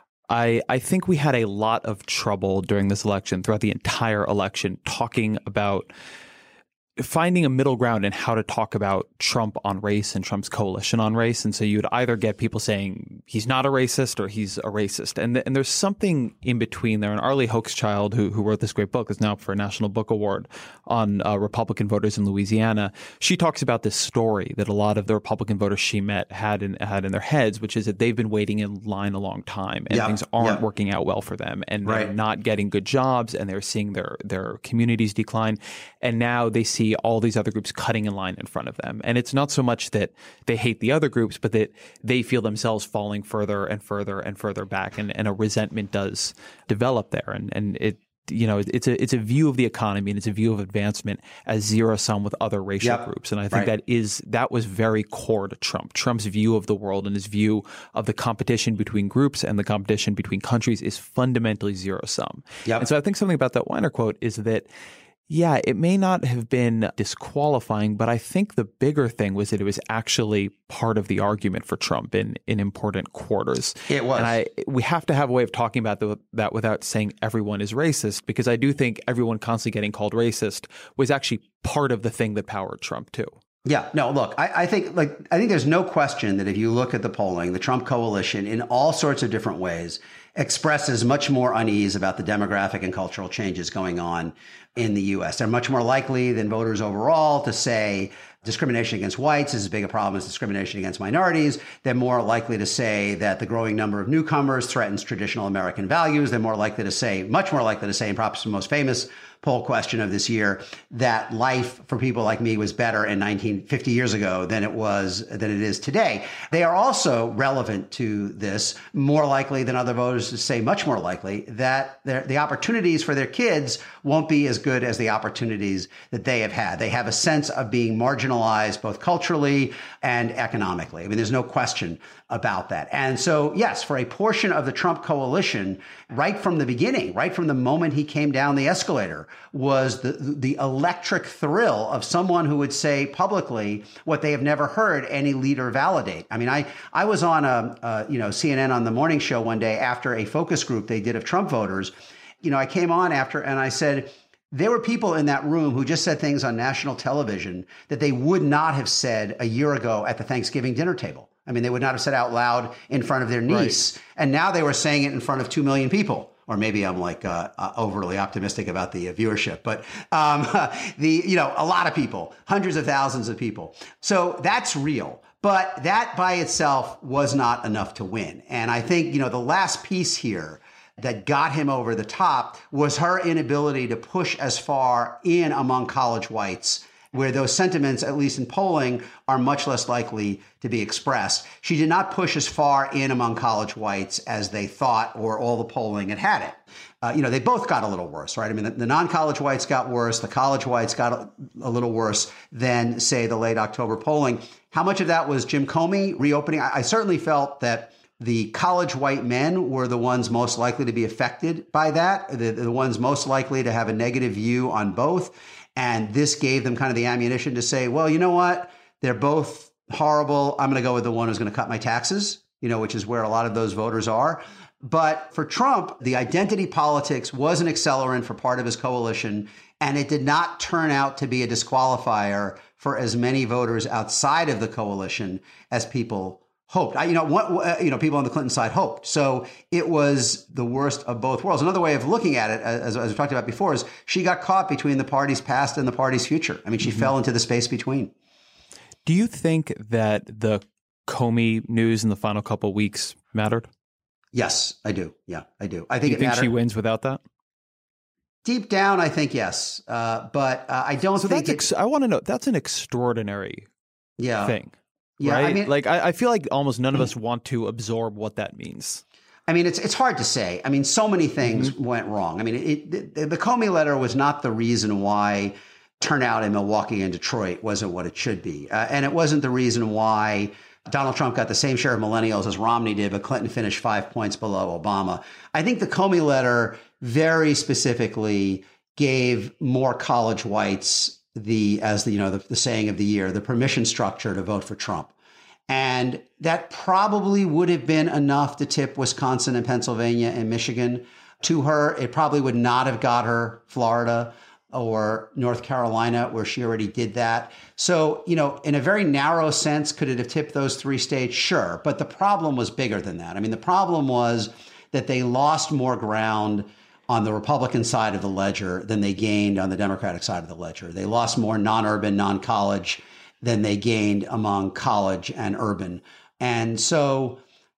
I think we had a lot of trouble during this election, throughout the entire election, talking about finding a middle ground in how to talk about Trump on race and Trump's coalition on race. And so you'd either get people saying he's not a racist or he's a racist. And there's something in between there. And Arlie Hochschild, who wrote this great book, is now up for a National Book Award on Republican voters in Louisiana. She talks about this story that a lot of the Republican voters she met had in their heads, which is that they've been waiting in line a long time and things aren't working out well for them. And they're not getting good jobs, and they're seeing their communities decline. And now they see all these other groups cutting in line in front of them. And it's not so much that they hate the other groups, but that they feel themselves falling further and further and further back. And a resentment does develop there. And it's a view of the economy, and it's a view of advancement as zero sum with other racial groups. And I think that was very core to Trump. Trump's view of the world and his view of the competition between groups and the competition between countries is fundamentally zero sum. And so I think something about that Wehner quote is that, yeah, it may not have been disqualifying, but I think the bigger thing was that it was actually part of the argument for Trump in important quarters. It was. And we have to have a way of talking about that without saying everyone is racist, because I do think everyone constantly getting called racist was actually part of the thing that powered Trump too. Yeah, no, look, I think there's no question that if you look at the polling, the Trump coalition in all sorts of different ways expresses much more unease about the demographic and cultural changes going on in the U.S. They're much more likely than voters overall to say discrimination against whites is as big a problem as discrimination against minorities. They're more likely to say that the growing number of newcomers threatens traditional American values. They're more likely to say, much more likely to say, and perhaps the most famous poll question of this year, that life for people like me was better in 50 years ago than it is today. They are also relevant to this, more likely than other voters to say, much more likely, that the opportunities for their kids won't be as good as the opportunities that they have had. They have a sense of being marginalized both culturally and economically. There's no question about that. And so, yes, for a portion of the Trump coalition, right from the beginning, right from the moment he came down the escalator, was the electric thrill of someone who would say publicly what they have never heard any leader validate. I mean, I was on CNN on the morning show one day after a focus group they did of Trump voters. I came on after and I said, there were people in that room who just said things on national television that they would not have said a year ago at the Thanksgiving dinner table. I mean, they would not have said out loud in front of their niece. Right. And now they were saying it in front of 2 million people. Or maybe I'm like overly optimistic about the viewership, but a lot of people, hundreds of thousands of people. So that's real. But that by itself was not enough to win. And I think, the last piece here that got him over the top was her inability to push as far in among college whites, where those sentiments, at least in polling, are much less likely to be expressed. She did not push as far in among college whites as they thought, or all the polling had it. They both got a little worse, right? I mean, the non-college whites got worse. The college whites got a little worse than, say, the late October polling. How much of that was Jim Comey reopening? I certainly felt that the college white men were the ones most likely to be affected by that, the ones most likely to have a negative view on both. And this gave them kind of the ammunition to say, well, you know what? They're both horrible. I'm going to go with the one who's going to cut my taxes, which is where a lot of those voters are. But for Trump, the identity politics was an accelerant for part of his coalition, and it did not turn out to be a disqualifier for as many voters outside of the coalition as people hoped. People on the Clinton side hoped. So it was the worst of both worlds. Another way of looking at it, as we talked about before, is she got caught between the party's past and the party's future. I mean, she fell into the space between. Do you think that the Comey news in the final couple of weeks mattered? Yes, I do. Yeah, I do. I think you think she wins without that? Deep down, I think yes. But I don't think I want to know, that's an extraordinary thing. Yeah, right? I mean, I feel like almost none of us want to absorb what that means. I mean, it's hard to say. I mean, so many things went wrong. I mean, the Comey letter was not the reason why turnout in Milwaukee and Detroit wasn't what it should be. And it wasn't the reason why Donald Trump got the same share of millennials as Romney did, but Clinton finished 5 points below Obama. I think the Comey letter very specifically gave more college whites the saying of the year, the permission structure to vote for Trump. And that probably would have been enough to tip Wisconsin and Pennsylvania and Michigan to her. It probably would not have got her Florida or North Carolina, where she already did that. So, in a very narrow sense, could it have tipped those 3 states? Sure. But the problem was bigger than that. I mean, the problem was that they lost more ground on the Republican side of the ledger than they gained on the Democratic side of the ledger. They lost more non-urban, non-college than they gained among college and urban. And so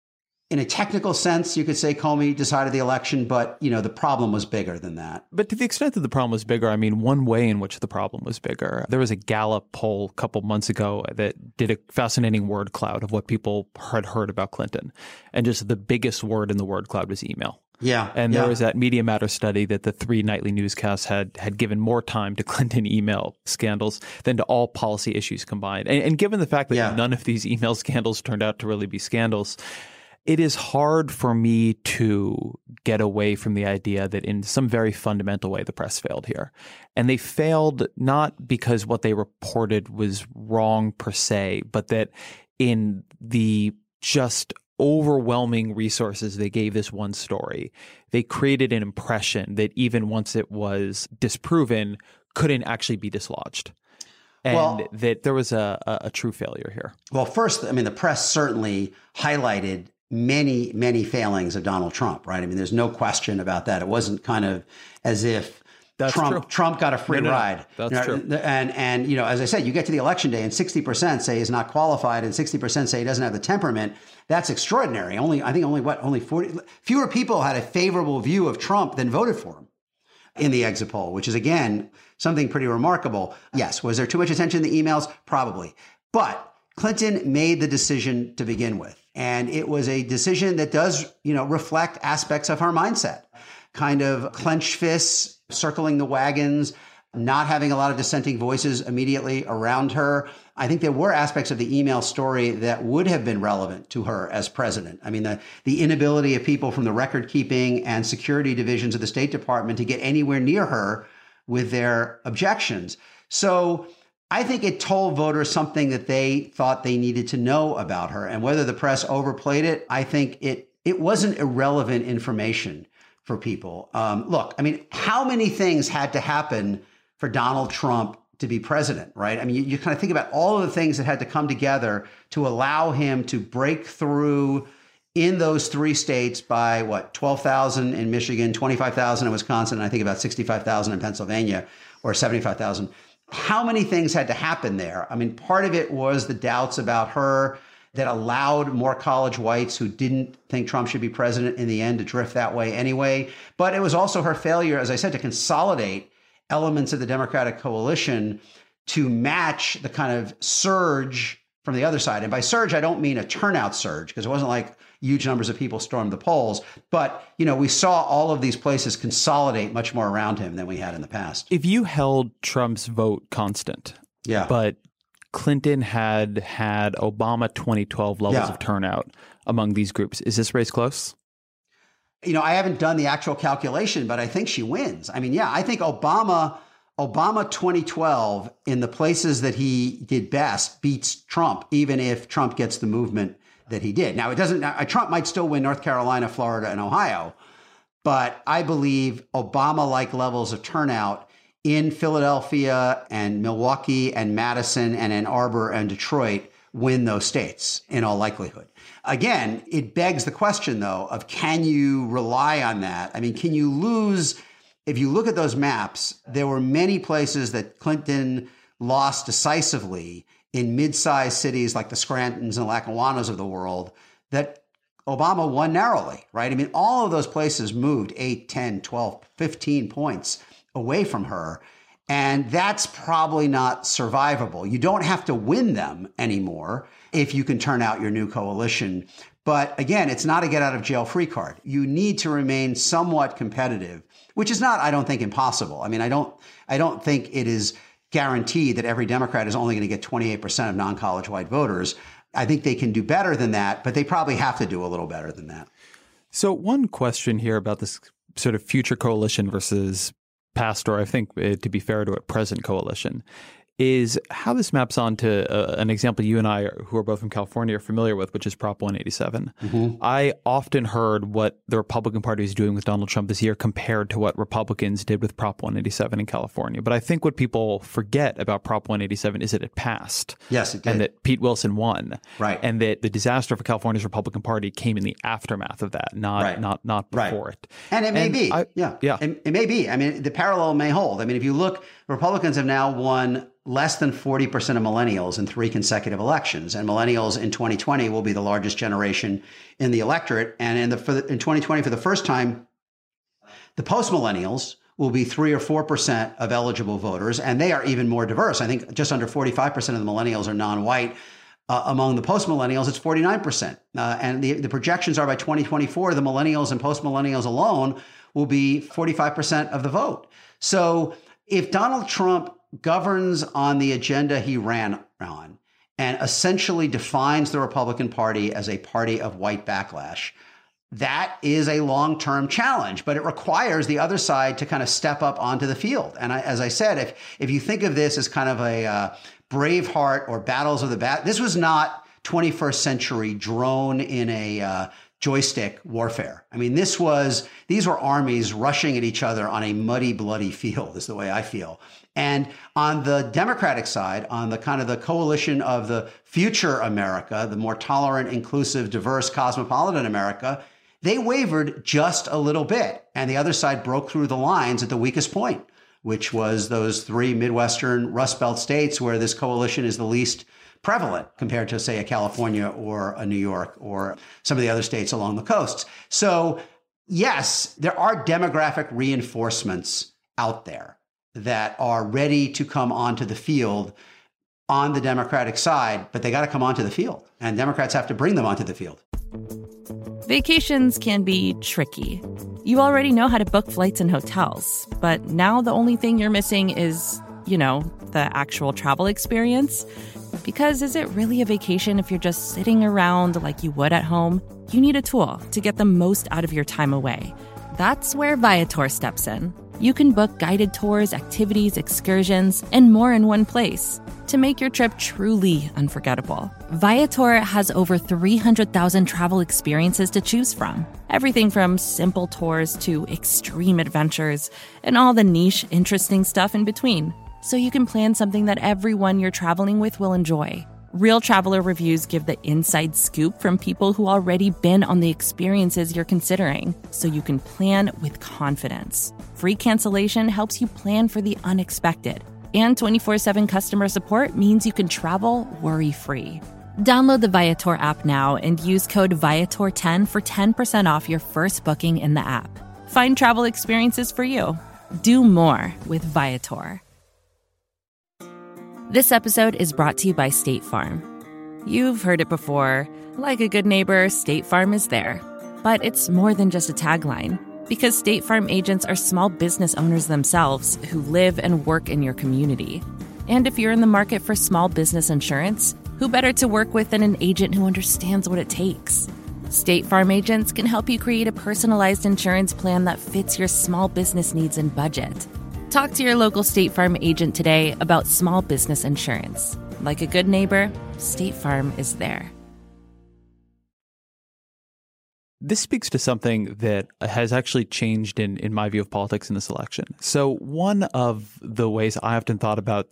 in a technical sense, you could say Comey decided the election, but, the problem was bigger than that. But to the extent that the problem was bigger, I mean, one way in which the problem was bigger, there was a Gallup poll a couple months ago that did a fascinating word cloud of what people had heard about Clinton. And just the biggest word in the word cloud was email. Yeah. And there was that Media Matters study that the 3 nightly newscasts had given more time to Clinton email scandals than to all policy issues combined. And given the fact that none of these email scandals turned out to really be scandals, it is hard for me to get away from the idea that in some very fundamental way, the press failed here. And they failed not because what they reported was wrong per se, but that in the just overwhelming resources they gave this one story, they created an impression that even once it was disproven, couldn't actually be dislodged. And that there was a true failure here. Well, first, I mean, the press certainly highlighted many, many failings of Donald Trump, right? I mean, there's no question about that. It wasn't kind of as if Trump got a free ride. That's true. And as I said, you get to the election day and 60% say he's not qualified and 60% say he doesn't have the temperament. That's extraordinary. Only 40 fewer people had a favorable view of Trump than voted for him in the exit poll, which is, again, something pretty remarkable. Yes. Was there too much attention in the emails? Probably. But Clinton made the decision to begin with. And it was a decision that does, reflect aspects of her mindset, kind of clenched fists, circling the wagons, not having a lot of dissenting voices immediately around her. I think there were aspects of the email story that would have been relevant to her as president. I mean, the inability of people from the record keeping and security divisions of the State Department to get anywhere near her with their objections. So I think it told voters something that they thought they needed to know about her. And whether the press overplayed it, I think it wasn't irrelevant information for people. Look, I mean, how many things had to happen for Donald Trump to be president, right? I mean, you kind of think about all of the things that had to come together to allow him to break through in those 3 states by 12,000 in Michigan, 25,000 in Wisconsin, and I think about 65,000 in Pennsylvania, or 75,000. How many things had to happen there? I mean, part of it was the doubts about her that allowed more college whites who didn't think Trump should be president in the end to drift that way anyway. But it was also her failure, as I said, to consolidate elements of the Democratic coalition to match the kind of surge from the other side. And by surge, I don't mean a turnout surge, because it wasn't like huge numbers of people stormed the polls. But, we saw all of these places consolidate much more around him than we had in the past. If you held Trump's vote constant, but Clinton had Obama 2012 levels of turnout among these groups, is this race close? I haven't done the actual calculation, but I think she wins. I mean, I think Obama 2012 in the places that he did best beats Trump, even if Trump gets the movement that he did. Now, Trump might still win North Carolina, Florida, and Ohio, but I believe Obama-like levels of turnout in Philadelphia and Milwaukee and Madison and Ann Arbor and Detroit win those states in all likelihood. Again, it begs the question, though, of can you rely on that? I mean, can you lose? If you look at those maps, there were many places that Clinton lost decisively in mid-sized cities like the Scrantons and Lackawannas of the world that Obama won narrowly, right? I mean, all of those places moved 8, 10, 12, 15 points away from her. And that's probably not survivable. You don't have to win them anymore if you can turn out your new coalition. But again, it's not a get out of jail free card. You need to remain somewhat competitive, which is not, I don't think, impossible. I mean, I don't think it is guaranteed that every Democrat is only going to get 28% of non-college white voters. I think they can do better than that, but they probably have to do a little better than that. So one question here about this sort of future coalition versus past, or I think to be fair to it, present coalition, is how this maps onto an example you and I, who are both from California, are familiar with, which is Prop 187. Mm-hmm. I often heard what the Republican Party is doing with Donald Trump this year compared to what Republicans did with Prop 187 in California. But I think what people forget about Prop 187 is that it passed. Yes, it did. And that Pete Wilson won. Right. And that the disaster for California's Republican Party came in the aftermath of that, not before it. And it may be. It may be. I mean, the parallel may hold. I mean, if you look, Republicans have now won less than 40% of millennials in 3 consecutive elections. And millennials in 2020 will be the largest generation in the electorate. And in 2020, for the first time, the post-millennials will be 3 or 4% of eligible voters. And they are even more diverse. I think just under 45% of the millennials are non-white. Among the post-millennials, it's 49%. And the projections are by 2024, the millennials and post-millennials alone will be 45% of the vote. So if Donald Trump governs on the agenda he ran on and essentially defines the Republican Party as a party of white backlash, that is a long-term challenge, but it requires the other side to kind of step up onto the field. And as I said, if you think of this as kind of a Braveheart or Battles of the this was not 21st century drone in a joystick warfare. I mean, these were armies rushing at each other on a muddy, bloody field, is the way I feel. And on the Democratic side, on the kind of the coalition of the future America, the more tolerant, inclusive, diverse, cosmopolitan America, they wavered just a little bit. And the other side broke through the lines at the weakest point, which was those 3 Midwestern Rust Belt states where this coalition is the least prevalent compared to, say, a California or a New York or some of the other states along the coasts. So, yes, there are demographic reinforcements out there that are ready to come onto the field on the Democratic side, but they got to come onto the field, and Democrats have to bring them onto the field. Vacations can be tricky. You already know how to book flights and hotels, but now the only thing you're missing is, the actual travel experience. Because is it really a vacation if you're just sitting around like you would at home? You need a tool to get the most out of your time away. That's where Viator steps in. You can book guided tours, activities, excursions, and more in one place to make your trip truly unforgettable. Viator has over 300,000 travel experiences to choose from. Everything from simple tours to extreme adventures and all the niche, interesting stuff in between. So you can plan something that everyone you're traveling with will enjoy. Real traveler reviews give the inside scoop from people who already been on the experiences you're considering, so you can plan with confidence. Free cancellation helps you plan for the unexpected. And 24/7 customer support means you can travel worry-free. Download the Viator app now and use code Viator10 for 10% off your first booking in the app. Find travel experiences for you. Do more with Viator. This episode is brought to you by State Farm. You've heard it before. Like a good neighbor, State Farm is there. But it's more than just a tagline. Because State Farm agents are small business owners themselves who live and work in your community. And if you're in the market for small business insurance, who better to work with than an agent who understands what it takes? State Farm agents can help you create a personalized insurance plan that fits your small business needs and budget. Talk to your local State Farm agent today about small business insurance. Like a good neighbor, State Farm is there. This speaks to something that has actually changed in my view of politics in this election. So one of the ways I often thought about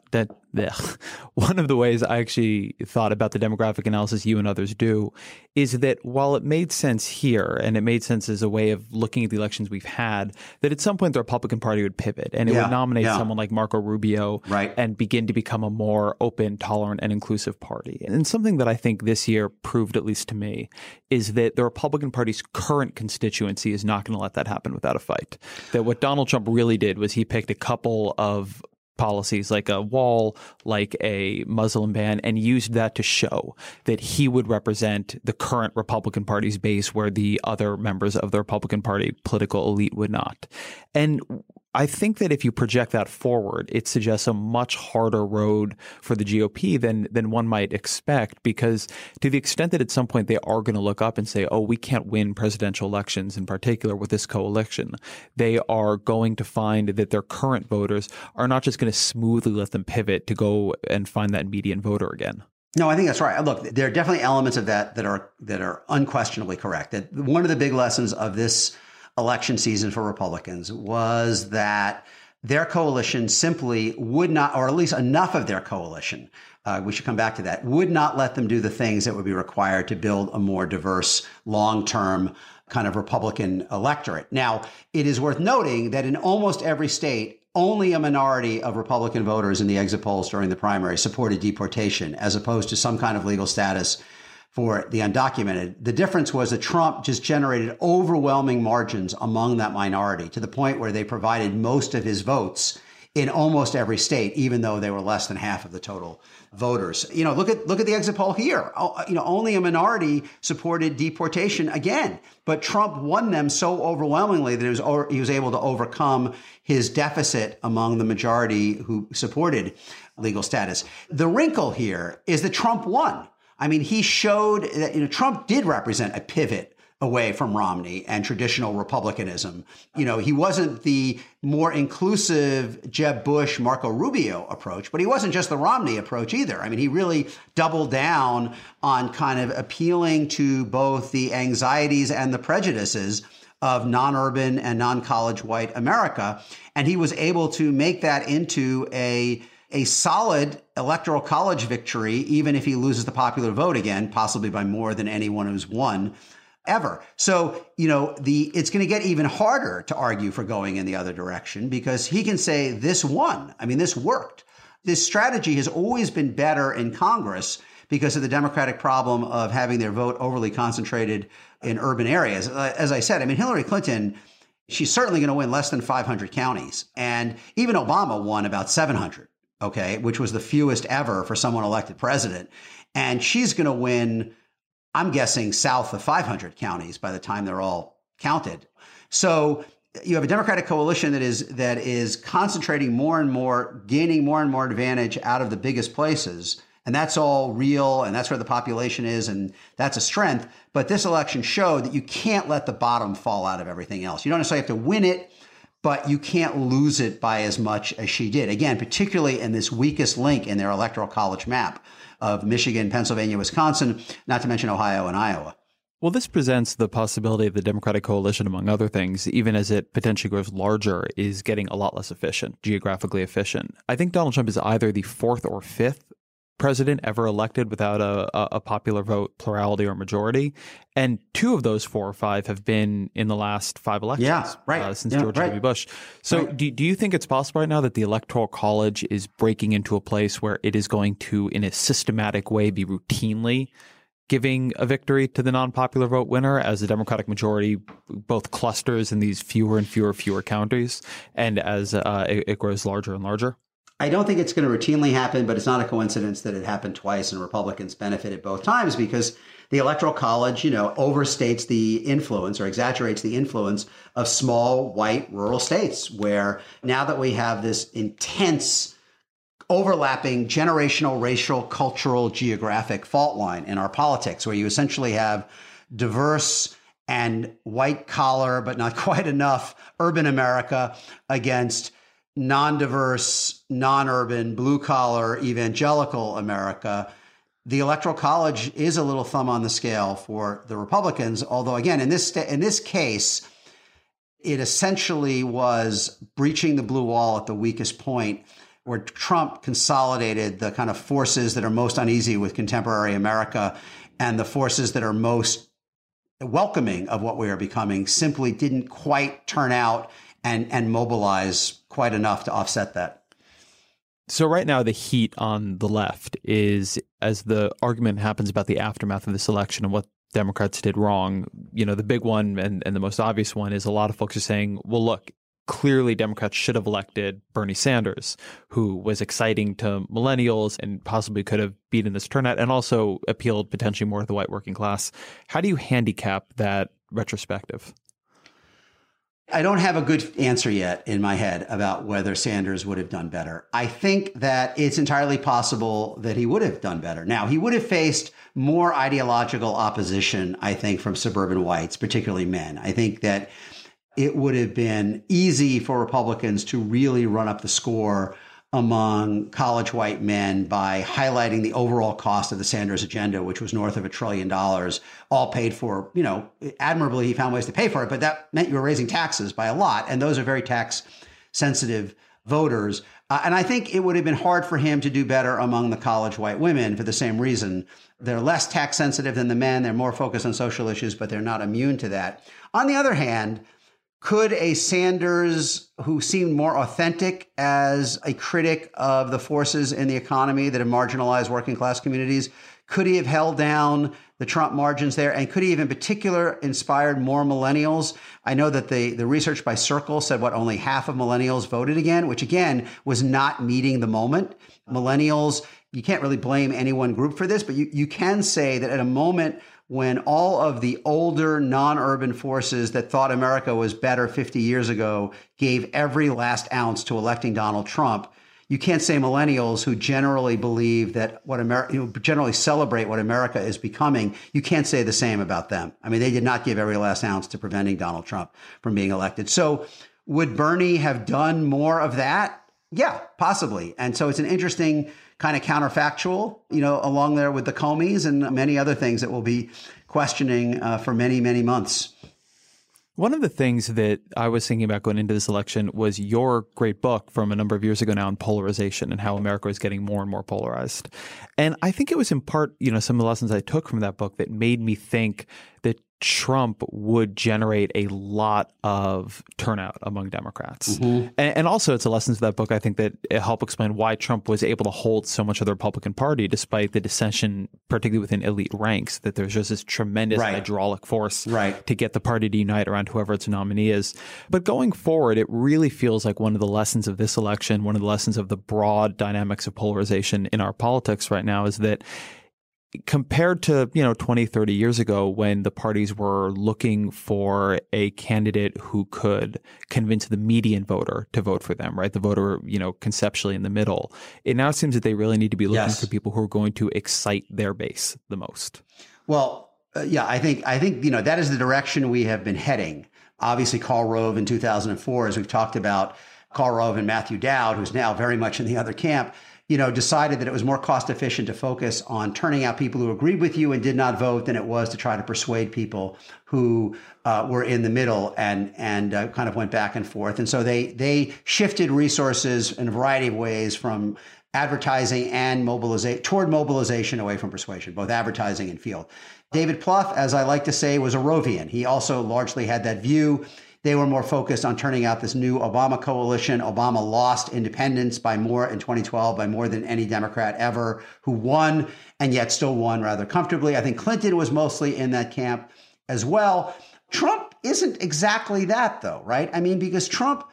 one of the ways I actually thought about the demographic analysis you and others do is that while it made sense here, and it made sense as a way of looking at the elections we've had, that at some point the Republican Party would pivot and it would nominate someone like Marco Rubio and begin to become a more open, tolerant, and inclusive party. And something that I think this year proved, at least to me, is that the Republican Party's current constituency is not going to let that happen without a fight. That what Donald Trump really did was he picked a couple of policies like a wall, like a Muslim ban, and used that to show that he would represent the current Republican Party's base where the other members of the Republican Party political elite would not. And I think that if you project that forward, it suggests a much harder road for the GOP than one might expect, because to the extent that at some point they are going to look up and say, oh, we can't win presidential elections, in particular with this coalition, they are going to find that their current voters are not just going to smoothly let them pivot to go and find that median voter again. No, I think that's right. Look, there are definitely elements of that are unquestionably correct. That one of the big lessons of this election season for Republicans was that their coalition simply would not, or at least enough of their coalition, we should come back to that, would not let them do the things that would be required to build a more diverse, long-term kind of Republican electorate. Now, it is worth noting that in almost every state, only a minority of Republican voters in the exit polls during the primary supported deportation, as opposed to some kind of legal status for the undocumented. The difference was that Trump just generated overwhelming margins among that minority to the point where they provided most of his votes in almost every state, even though they were less than half of the total voters. You know, look at the exit poll here. You know, only a minority supported deportation again, but Trump won them so overwhelmingly that he was able to overcome his deficit among the majority who supported legal status. The wrinkle here is that Trump won. I mean, he showed that, Trump did represent a pivot away from Romney and traditional Republicanism. He wasn't the more inclusive Jeb Bush, Marco Rubio approach, but he wasn't just the Romney approach either. I mean, he really doubled down on kind of appealing to both the anxieties and the prejudices of non-urban and non-college white America. And he was able to make that into a solid electoral college victory, even if he loses the popular vote again, possibly by more than anyone who's won ever. So, it's going to get even harder to argue for going in the other direction, because he can say this won. I mean, this worked. This strategy has always been better in Congress because of the Democratic problem of having their vote overly concentrated in urban areas. As I said, I mean, Hillary Clinton, she's certainly going to win less than 500 counties. And even Obama won about 700. Okay, which was the fewest ever for someone elected president. And she's going to win, I'm guessing, south of 500 counties by the time they're all counted. So you have a Democratic coalition that is concentrating more and more, gaining more and more advantage out of the biggest places. And that's all real, and that's where the population is, and that's a strength. But this election showed that you can't let the bottom fall out of everything else. You don't necessarily have to win it, but you can't lose it by as much as she did. Again, particularly in this weakest link in their electoral college map of Michigan, Pennsylvania, Wisconsin, not to mention Ohio and Iowa. Well, this presents the possibility of the Democratic coalition, among other things, even as it potentially grows larger, is getting a lot less efficient, geographically efficient. I think Donald Trump is either the fourth or fifth president ever elected without a popular vote plurality or majority. And 2 of those 4 or 5 have been in the last 5 elections since George W. Bush. So do you think it's possible right now that the Electoral College is breaking into a place where it is going to, in a systematic way, be routinely giving a victory to the non-popular vote winner as the Democratic majority both clusters in these fewer and fewer counties and as it grows larger and larger? I don't think it's going to routinely happen, but it's not a coincidence that it happened twice and Republicans benefited both times because the Electoral College, overstates the influence or exaggerates the influence of small, white, rural states where now that we have this intense overlapping generational, racial, cultural, geographic fault line in our politics where you essentially have diverse and white collar, but not quite enough urban America against non-diverse, non-urban, blue-collar, evangelical America. The Electoral College is a little thumb on the scale for the Republicans, although, again, in this case, it essentially was breaching the blue wall at the weakest point where Trump consolidated the kind of forces that are most uneasy with contemporary America and the forces that are most welcoming of what we are becoming simply didn't quite turn out and mobilize quite enough to offset that. So right now, the heat on the left is, as the argument happens about the aftermath of this election and what Democrats did wrong, the big one and the most obvious one is a lot of folks are saying, well, look, clearly Democrats should have elected Bernie Sanders, who was exciting to millennials and possibly could have beaten this turnout and also appealed potentially more to the white working class. How do you handicap that retrospective? I don't have a good answer yet in my head about whether Sanders would have done better. I think that it's entirely possible that he would have done better. Now, he would have faced more ideological opposition, I think, from suburban whites, particularly men. I think that it would have been easy for Republicans to really run up the score among college white men by highlighting the overall cost of the Sanders agenda, which was north of $1 trillion, all paid for, admirably, he found ways to pay for it, but that meant you were raising taxes by a lot. And those are very tax sensitive voters. And I think it would have been hard for him to do better among the college white women for the same reason. They're less tax sensitive than the men. They're more focused on social issues, but they're not immune to that. On the other hand, could a Sanders who seemed more authentic as a critic of the forces in the economy that have marginalized working class communities, could he have held down the Trump margins there? And could he have in particular inspired more millennials? I know that the research by Circle said only half of millennials voted again, which again was not meeting the moment. Millennials, you can't really blame any one group for this, but you can say that at a moment when all of the older non-urban forces that thought America was better 50 years ago gave every last ounce to electing Donald Trump, you can't say millennials who generally believe that generally celebrate what America is becoming, you can't say the same about them. I mean, they did not give every last ounce to preventing Donald Trump from being elected. So would Bernie have done more of that? Yeah, possibly. And so it's an interesting kind of counterfactual, along there with the Comeys and many other things that we'll be questioning for many, many months. One of the things that I was thinking about going into this election was your great book from a number of years ago now on polarization and how America is getting more and more polarized. And I think it was in part, some of the lessons I took from that book that made me think that Trump would generate a lot of turnout among Democrats. Mm-hmm. And also it's a lesson to that book, I think, that it helped explain why Trump was able to hold so much of the Republican Party despite the dissension, particularly within elite ranks, that there's just this tremendous hydraulic force to get the party to unite around whoever its nominee is. But going forward, it really feels like one of the lessons of this election, one of the lessons of the broad dynamics of polarization in our politics right now is that compared to, 20, 30 years ago when the parties were looking for a candidate who could convince the median voter to vote for them, right? The voter, conceptually in the middle. It now seems that they really need to be looking for people who are going to excite their base the most. Well, I think that is the direction we have been heading. Obviously, Karl Rove in 2004, as we've talked about, Karl Rove and Matthew Dowd, who's now very much in the other camp, decided that it was more cost efficient to focus on turning out people who agreed with you and did not vote than it was to try to persuade people who were in the middle and kind of went back and forth. And so they shifted resources in a variety of ways from advertising and mobilization away from persuasion, both advertising and field. David Plouffe, as I like to say, was a Rovian. He also largely had that view. They were more focused on turning out this new Obama coalition. Obama lost independents in 2012 by more than any Democrat ever, who won and yet still won rather comfortably. I think Clinton was mostly in that camp as well. Trump isn't exactly that, though, right? I mean, because Trump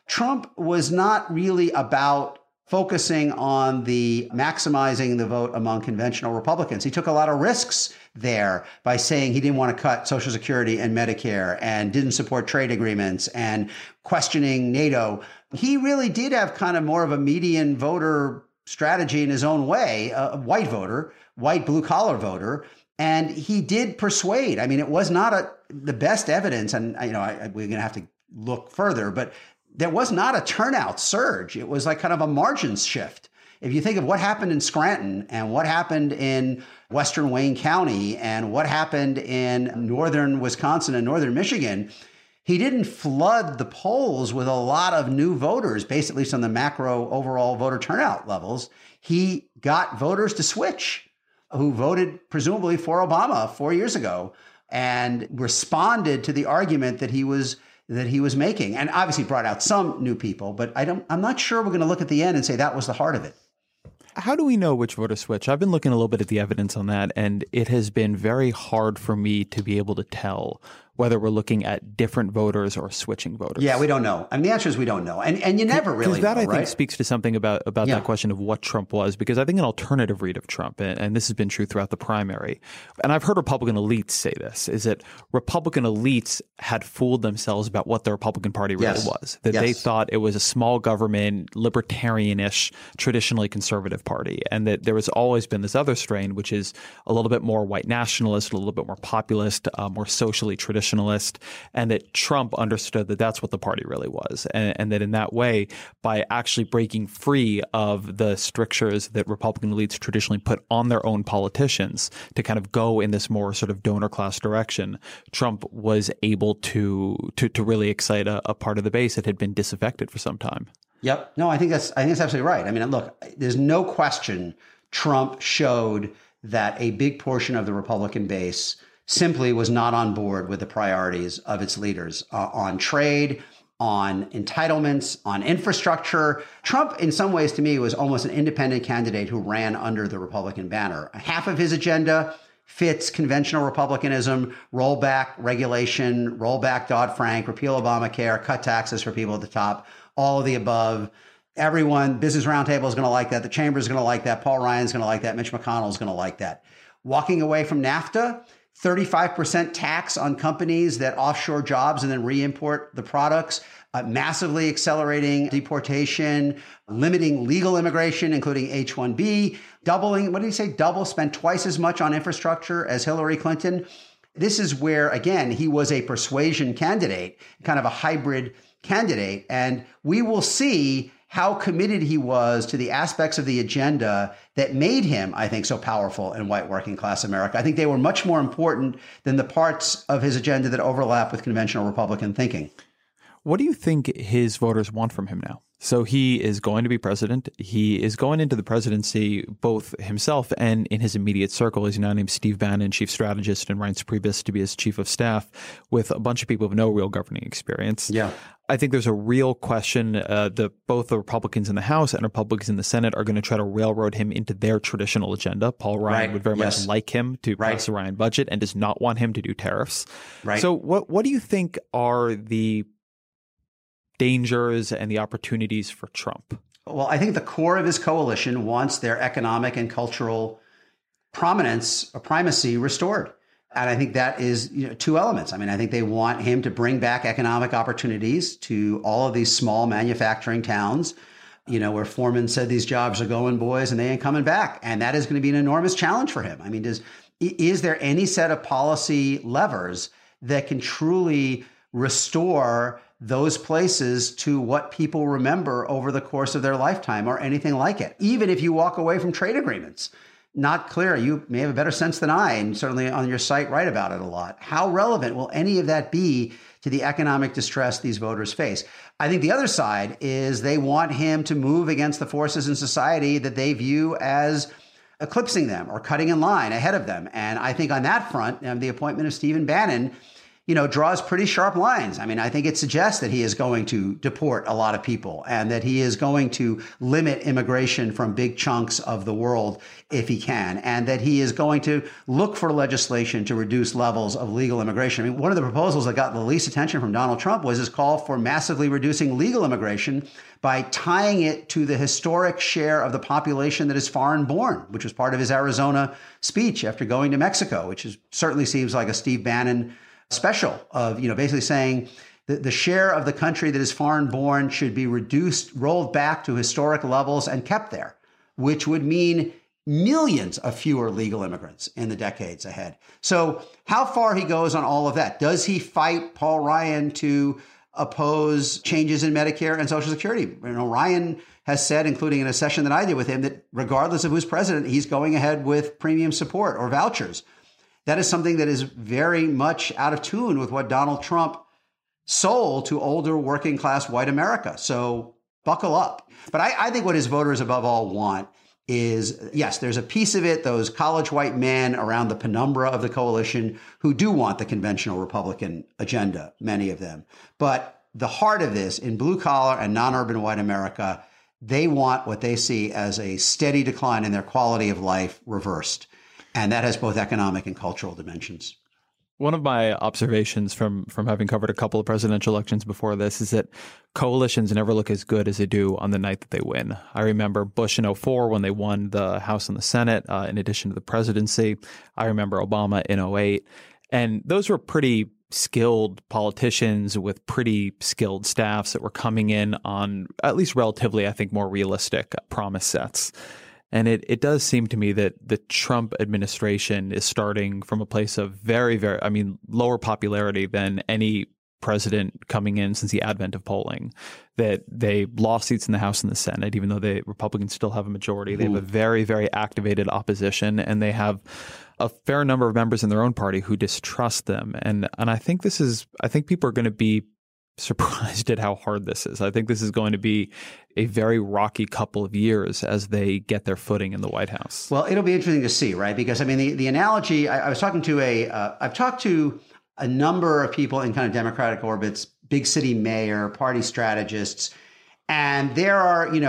was not really about focusing on the maximizing the vote among conventional Republicans. He took a lot of risks there by saying he didn't want to cut Social Security and Medicare and didn't support trade agreements and questioning NATO. He really did have kind of more of a median voter strategy in his own way, a white voter, white blue collar voter. And he did persuade. I mean, it was not the best evidence. And, we're going to have to look further, but there was not a turnout surge. It was like kind of a margins shift. If you think of what happened in Scranton and what happened in Western Wayne County and what happened in northern Wisconsin and northern Michigan, he didn't flood the polls with a lot of new voters, basically on the macro overall voter turnout levels. He got voters to switch who voted presumably for Obama 4 years ago and responded to the argument that he was making, and obviously brought out some new people, but I'm not sure we're going to look at the end and say that was the heart of it. How do we know which voter switch? I've been looking a little bit at the evidence on that, and it has been very hard for me to be able to tell whether we're looking at different voters or switching voters. Yeah, we don't know. I mean, the answer is we don't know. And you never really know, that, I right? think, speaks to something about that question of what Trump was, because I think an alternative read of Trump, and this has been true throughout the primary, and I've heard Republican elites say this, is that Republican elites had fooled themselves about what the Republican Party really was. That they thought it was a small government, libertarian-ish, traditionally conservative party, and that there has always been this other strain, which is a little bit more white nationalist, a little bit more populist, more socially traditionalist, and that Trump understood that that's what the party really was. And that in that way, by actually breaking free of the strictures that Republican elites traditionally put on their own politicians to kind of go in this more sort of donor class direction, Trump was able to really excite a part of the base that had been disaffected for some time. Yep. No, I think that's absolutely right. I mean, look, there's no question Trump showed that a big portion of the Republican base simply was not on board with the priorities of its leaders on trade, on entitlements, on infrastructure. Trump, in some ways, to me, was almost an independent candidate who ran under the Republican banner. Half of his agenda fits conventional Republicanism: roll back regulation, roll back Dodd-Frank, repeal Obamacare, cut taxes for people at the top, all of the above. Everyone, Business Roundtable is going to like that. The Chamber is going to like that. Paul Ryan's going to like that. Mitch McConnell is going to like that. Walking away from NAFTA, 35% tax on companies that offshore jobs and then re-import the products, massively accelerating deportation, limiting legal immigration, including H-1B, doubling, what did he say? Spent twice as much on infrastructure as Hillary Clinton. This is where, again, he was a persuasion candidate, kind of a hybrid candidate. And we will see how committed he was to the aspects of the agenda that made him, I think, so powerful in white working class America. I think they were much more important than the parts of his agenda that overlap with conventional Republican thinking. What do you think his voters want from him now? So he is going to be president. He is going into the presidency, both himself and in his immediate circle. He's now named Steve Bannon, chief strategist, and Reince Priebus to be his chief of staff, with a bunch of people with no real governing experience. Yeah. I think there's a real question that both the Republicans in the House and Republicans in the Senate are going to try to railroad him into their traditional agenda. Paul Ryan would very much like him to pass the Ryan budget and does not want him to do tariffs. So what do you think are the dangers and the opportunities for Trump? Well, I think the core of his coalition wants their economic and cultural prominence or primacy restored. And I think that is two elements. I mean, I think they want him to bring back economic opportunities to all of these small manufacturing towns, where Foreman said these jobs are going, boys, and they ain't coming back. And that is going to be an enormous challenge for him. I mean, is there any set of policy levers that can truly restore those places to what people remember over the course of their lifetime or anything like it. Even if you walk away from trade agreements, not clear. You may have a better sense than I, and certainly on your site write about it a lot. How relevant will any of that be to the economic distress these voters face? I think the other side is they want him to move against the forces in society that they view as eclipsing them or cutting in line ahead of them. And I think on that front, the appointment of Stephen Bannon, draws pretty sharp lines. I mean, I think it suggests that he is going to deport a lot of people and that he is going to limit immigration from big chunks of the world if he can, and that he is going to look for legislation to reduce levels of legal immigration. I mean, one of the proposals that got the least attention from Donald Trump was his call for massively reducing legal immigration by tying it to the historic share of the population that is foreign born, which was part of his Arizona speech after going to Mexico, which certainly seems like a Steve Bannon special of, basically saying that the share of the country that is foreign born should be reduced, rolled back to historic levels and kept there, which would mean millions of fewer legal immigrants in the decades ahead. So how far he goes on all of that? Does he fight Paul Ryan to oppose changes in Medicare and Social Security? Ryan has said, including in a session that I did with him, that regardless of who's president, he's going ahead with premium support or vouchers. That is something that is very much out of tune with what Donald Trump sold to older working class white America. So buckle up. But I think what his voters above all want is, yes, there's a piece of it, those college white men around the penumbra of the coalition who do want the conventional Republican agenda, many of them. But the heart of this, in blue collar and non-urban white America, they want what they see as a steady decline in their quality of life reversed. And that has both economic and cultural dimensions. One of my observations from having covered a couple of presidential elections before this is that coalitions never look as good as they do on the night that they win. I remember Bush in 2004 when they won the House and the Senate, in addition to the presidency. I remember Obama in 2008. And those were pretty skilled politicians with pretty skilled staffs that were coming in on at least relatively, I think, more realistic promise sets. And it does seem to me that the Trump administration is starting from a place of very, very, lower popularity than any president coming in since the advent of polling, that they lost seats in the House and the Senate, even though the Republicans still have a majority. They have a very, very activated opposition, and they have a fair number of members in their own party who distrust them. And I think people are going to be surprised at how hard this is. I think this is going to be a very rocky couple of years as they get their footing in the White House. Well, it'll be interesting to see, right? Because the analogy, I've talked to a number of people in kind of Democratic orbits, big city mayor, party strategists, and there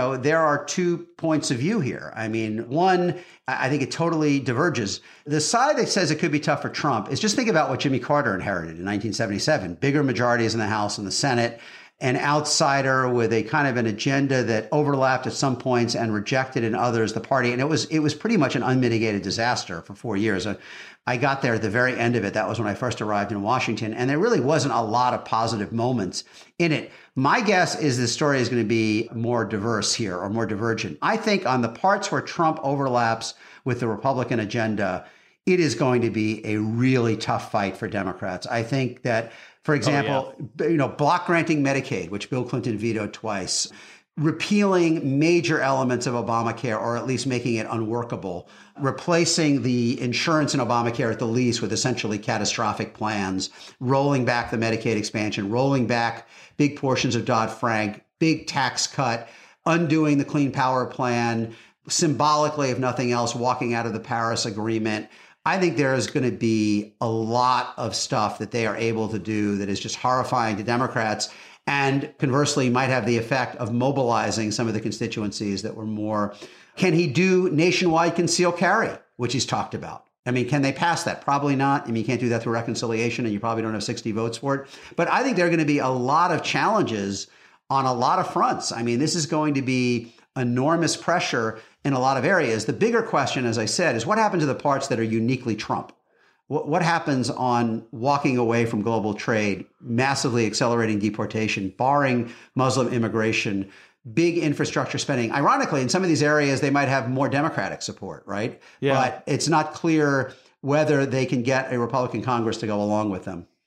are 2 points of view here. One, I think it totally diverges. The side that says it could be tough for Trump is just think about what Jimmy Carter inherited in 1977. Bigger majorities in the House and the Senate, an outsider with a kind of an agenda that overlapped at some points and rejected in others the party. And it was pretty much an unmitigated disaster for 4 years. I got there at the very end of it. That was when I first arrived in Washington. And there really wasn't a lot of positive moments in it. My guess is the story is going to be more diverse here or more divergent. I think on the parts where Trump overlaps with the Republican agenda, it is going to be a really tough fight for Democrats. I think that, for example, block granting Medicaid, which Bill Clinton vetoed twice, repealing major elements of Obamacare, or at least making it unworkable, replacing the insurance in Obamacare at the least with essentially catastrophic plans, rolling back the Medicaid expansion, rolling back big portions of Dodd-Frank, big tax cut, undoing the Clean Power Plan, symbolically, if nothing else, walking out of the Paris Agreement. I think there is going to be a lot of stuff that they are able to do that is just horrifying to Democrats, and conversely might have the effect of mobilizing some of the constituencies that were more. Can he do nationwide concealed carry, which he's talked about? Can they pass that? Probably not. You can't do that through reconciliation, and you probably don't have 60 votes for it. But I think there are going to be a lot of challenges on a lot of fronts. This is going to be enormous pressure in a lot of areas. The bigger question, as I said, is what happens to the parts that are uniquely Trump? What happens on walking away from global trade, massively accelerating deportation, barring Muslim immigration, big infrastructure spending? Ironically, in some of these areas, they might have more Democratic support, right? Yeah. But it's not clear whether they can get a Republican Congress to go along with them.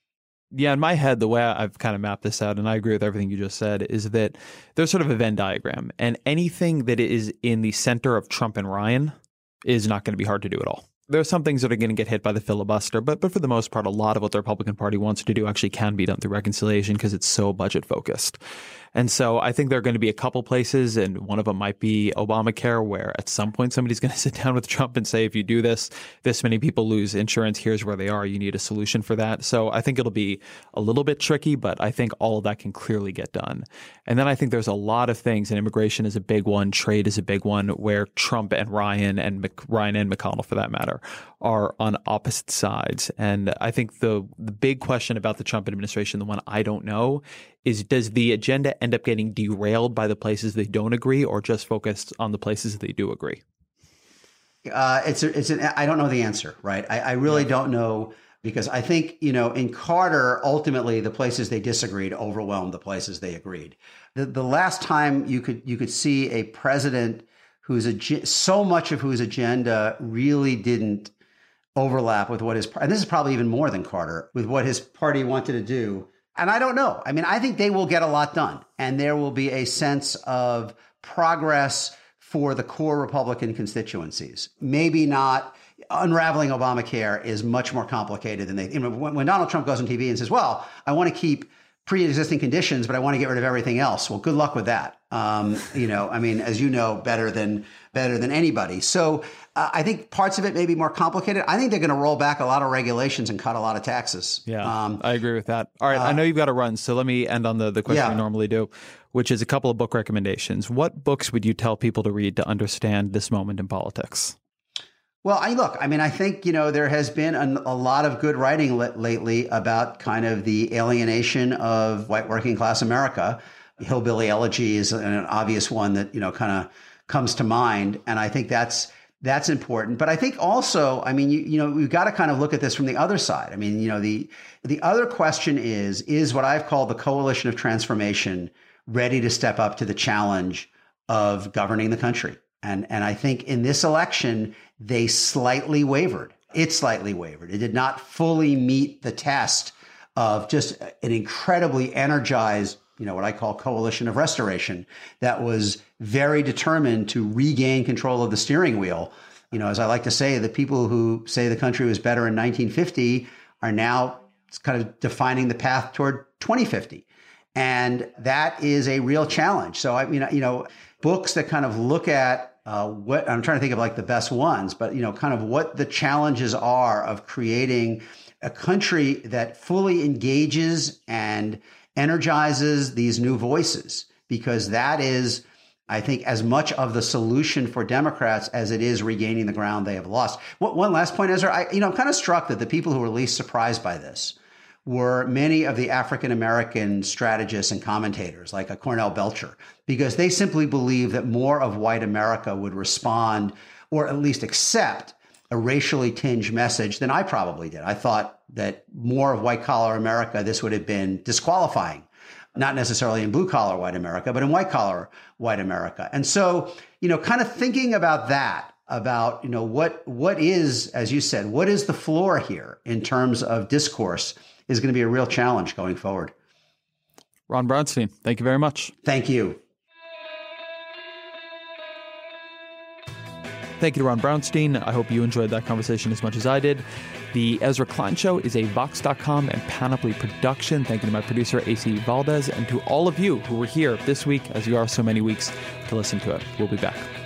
Yeah, in my head, the way I've kind of mapped this out, and I agree with everything you just said, is that there's sort of a Venn diagram, and anything that is in the center of Trump and Ryan is not going to be hard to do at all. There are some things that are going to get hit by the filibuster, but for the most part, a lot of what the Republican Party wants to do actually can be done through reconciliation because it's so budget focused. And so I think there are going to be a couple places, and one of them might be Obamacare, where at some point somebody's going to sit down with Trump and say, if you do this many people lose insurance, here's where they are. You need a solution for that. So I think it'll be a little bit tricky, but I think all of that can clearly get done. And then I think there's a lot of things, and immigration is a big one, trade is a big one, where Trump and Ryan and McConnell, for that matter, are on opposite sides. And I think the big question about the Trump administration, the one I don't know, is does the agenda end up getting derailed by the places they don't agree, or just focused on the places they do agree? I don't know the answer, right? I really don't know, because I think, in Carter, ultimately the places they disagreed overwhelmed the places they agreed. The last time you could see a president so much of whose agenda really didn't overlap with what and this is probably even more than Carter, with what his party wanted to do. And I don't know. I mean, I think they will get a lot done, and there will be a sense of progress for the core Republican constituencies. Maybe not. Unraveling Obamacare is much more complicated than when Donald Trump goes on TV and says, well, I want to keep pre-existing conditions, but I want to get rid of everything else. Well, good luck with that. As you know, better than anybody. So I think parts of it may be more complicated. I think they're going to roll back a lot of regulations and cut a lot of taxes. Yeah, I agree with that. All right, I know you've got to run, so let me end on the question we normally do, which is a couple of book recommendations. What books would you tell people to read to understand this moment in politics? Well, I think, there has been a lot of good writing lately about kind of the alienation of white working class America. Hillbilly Elegy is an obvious one that, kind of comes to mind. And I think that's important. But I think also, we've got to kind of look at this from the other side. The other question is what I've called the coalition of transformation ready to step up to the challenge of governing the country. And I think in this election, they slightly wavered. It slightly wavered. It did not fully meet the test of just an incredibly energized, what I call coalition of restoration that was very determined to regain control of the steering wheel. As I like to say, the people who say the country was better in 1950 are now kind of defining the path toward 2050. And that is a real challenge. So, books that kind of look at what I'm trying to think of like the best ones, but, kind of what the challenges are of creating a country that fully engages and energizes these new voices, because that is, I think, as much of the solution for Democrats as it is regaining the ground they have lost. One last point, Ezra, I'm kind of struck that the people who were least surprised by this were many of the African-American strategists and commentators like Cornell Belcher, because they simply believe that more of white America would respond or at least accept a racially tinged message than I probably did. I thought that more of white-collar America, this would have been disqualifying, not necessarily in blue-collar white America, but in white-collar white America. And so, kind of thinking about that, about, what is, as you said, what is the floor here in terms of discourse is going to be a real challenge going forward. Ron Brownstein, thank you very much. Thank you. Thank you to Ron Brownstein. I hope you enjoyed that conversation as much as I did. The Ezra Klein Show is a Vox.com and Panoply production. Thank you to my producer, AC Valdez, and to all of you who were here this week, as you are so many weeks, to listen to it. We'll be back.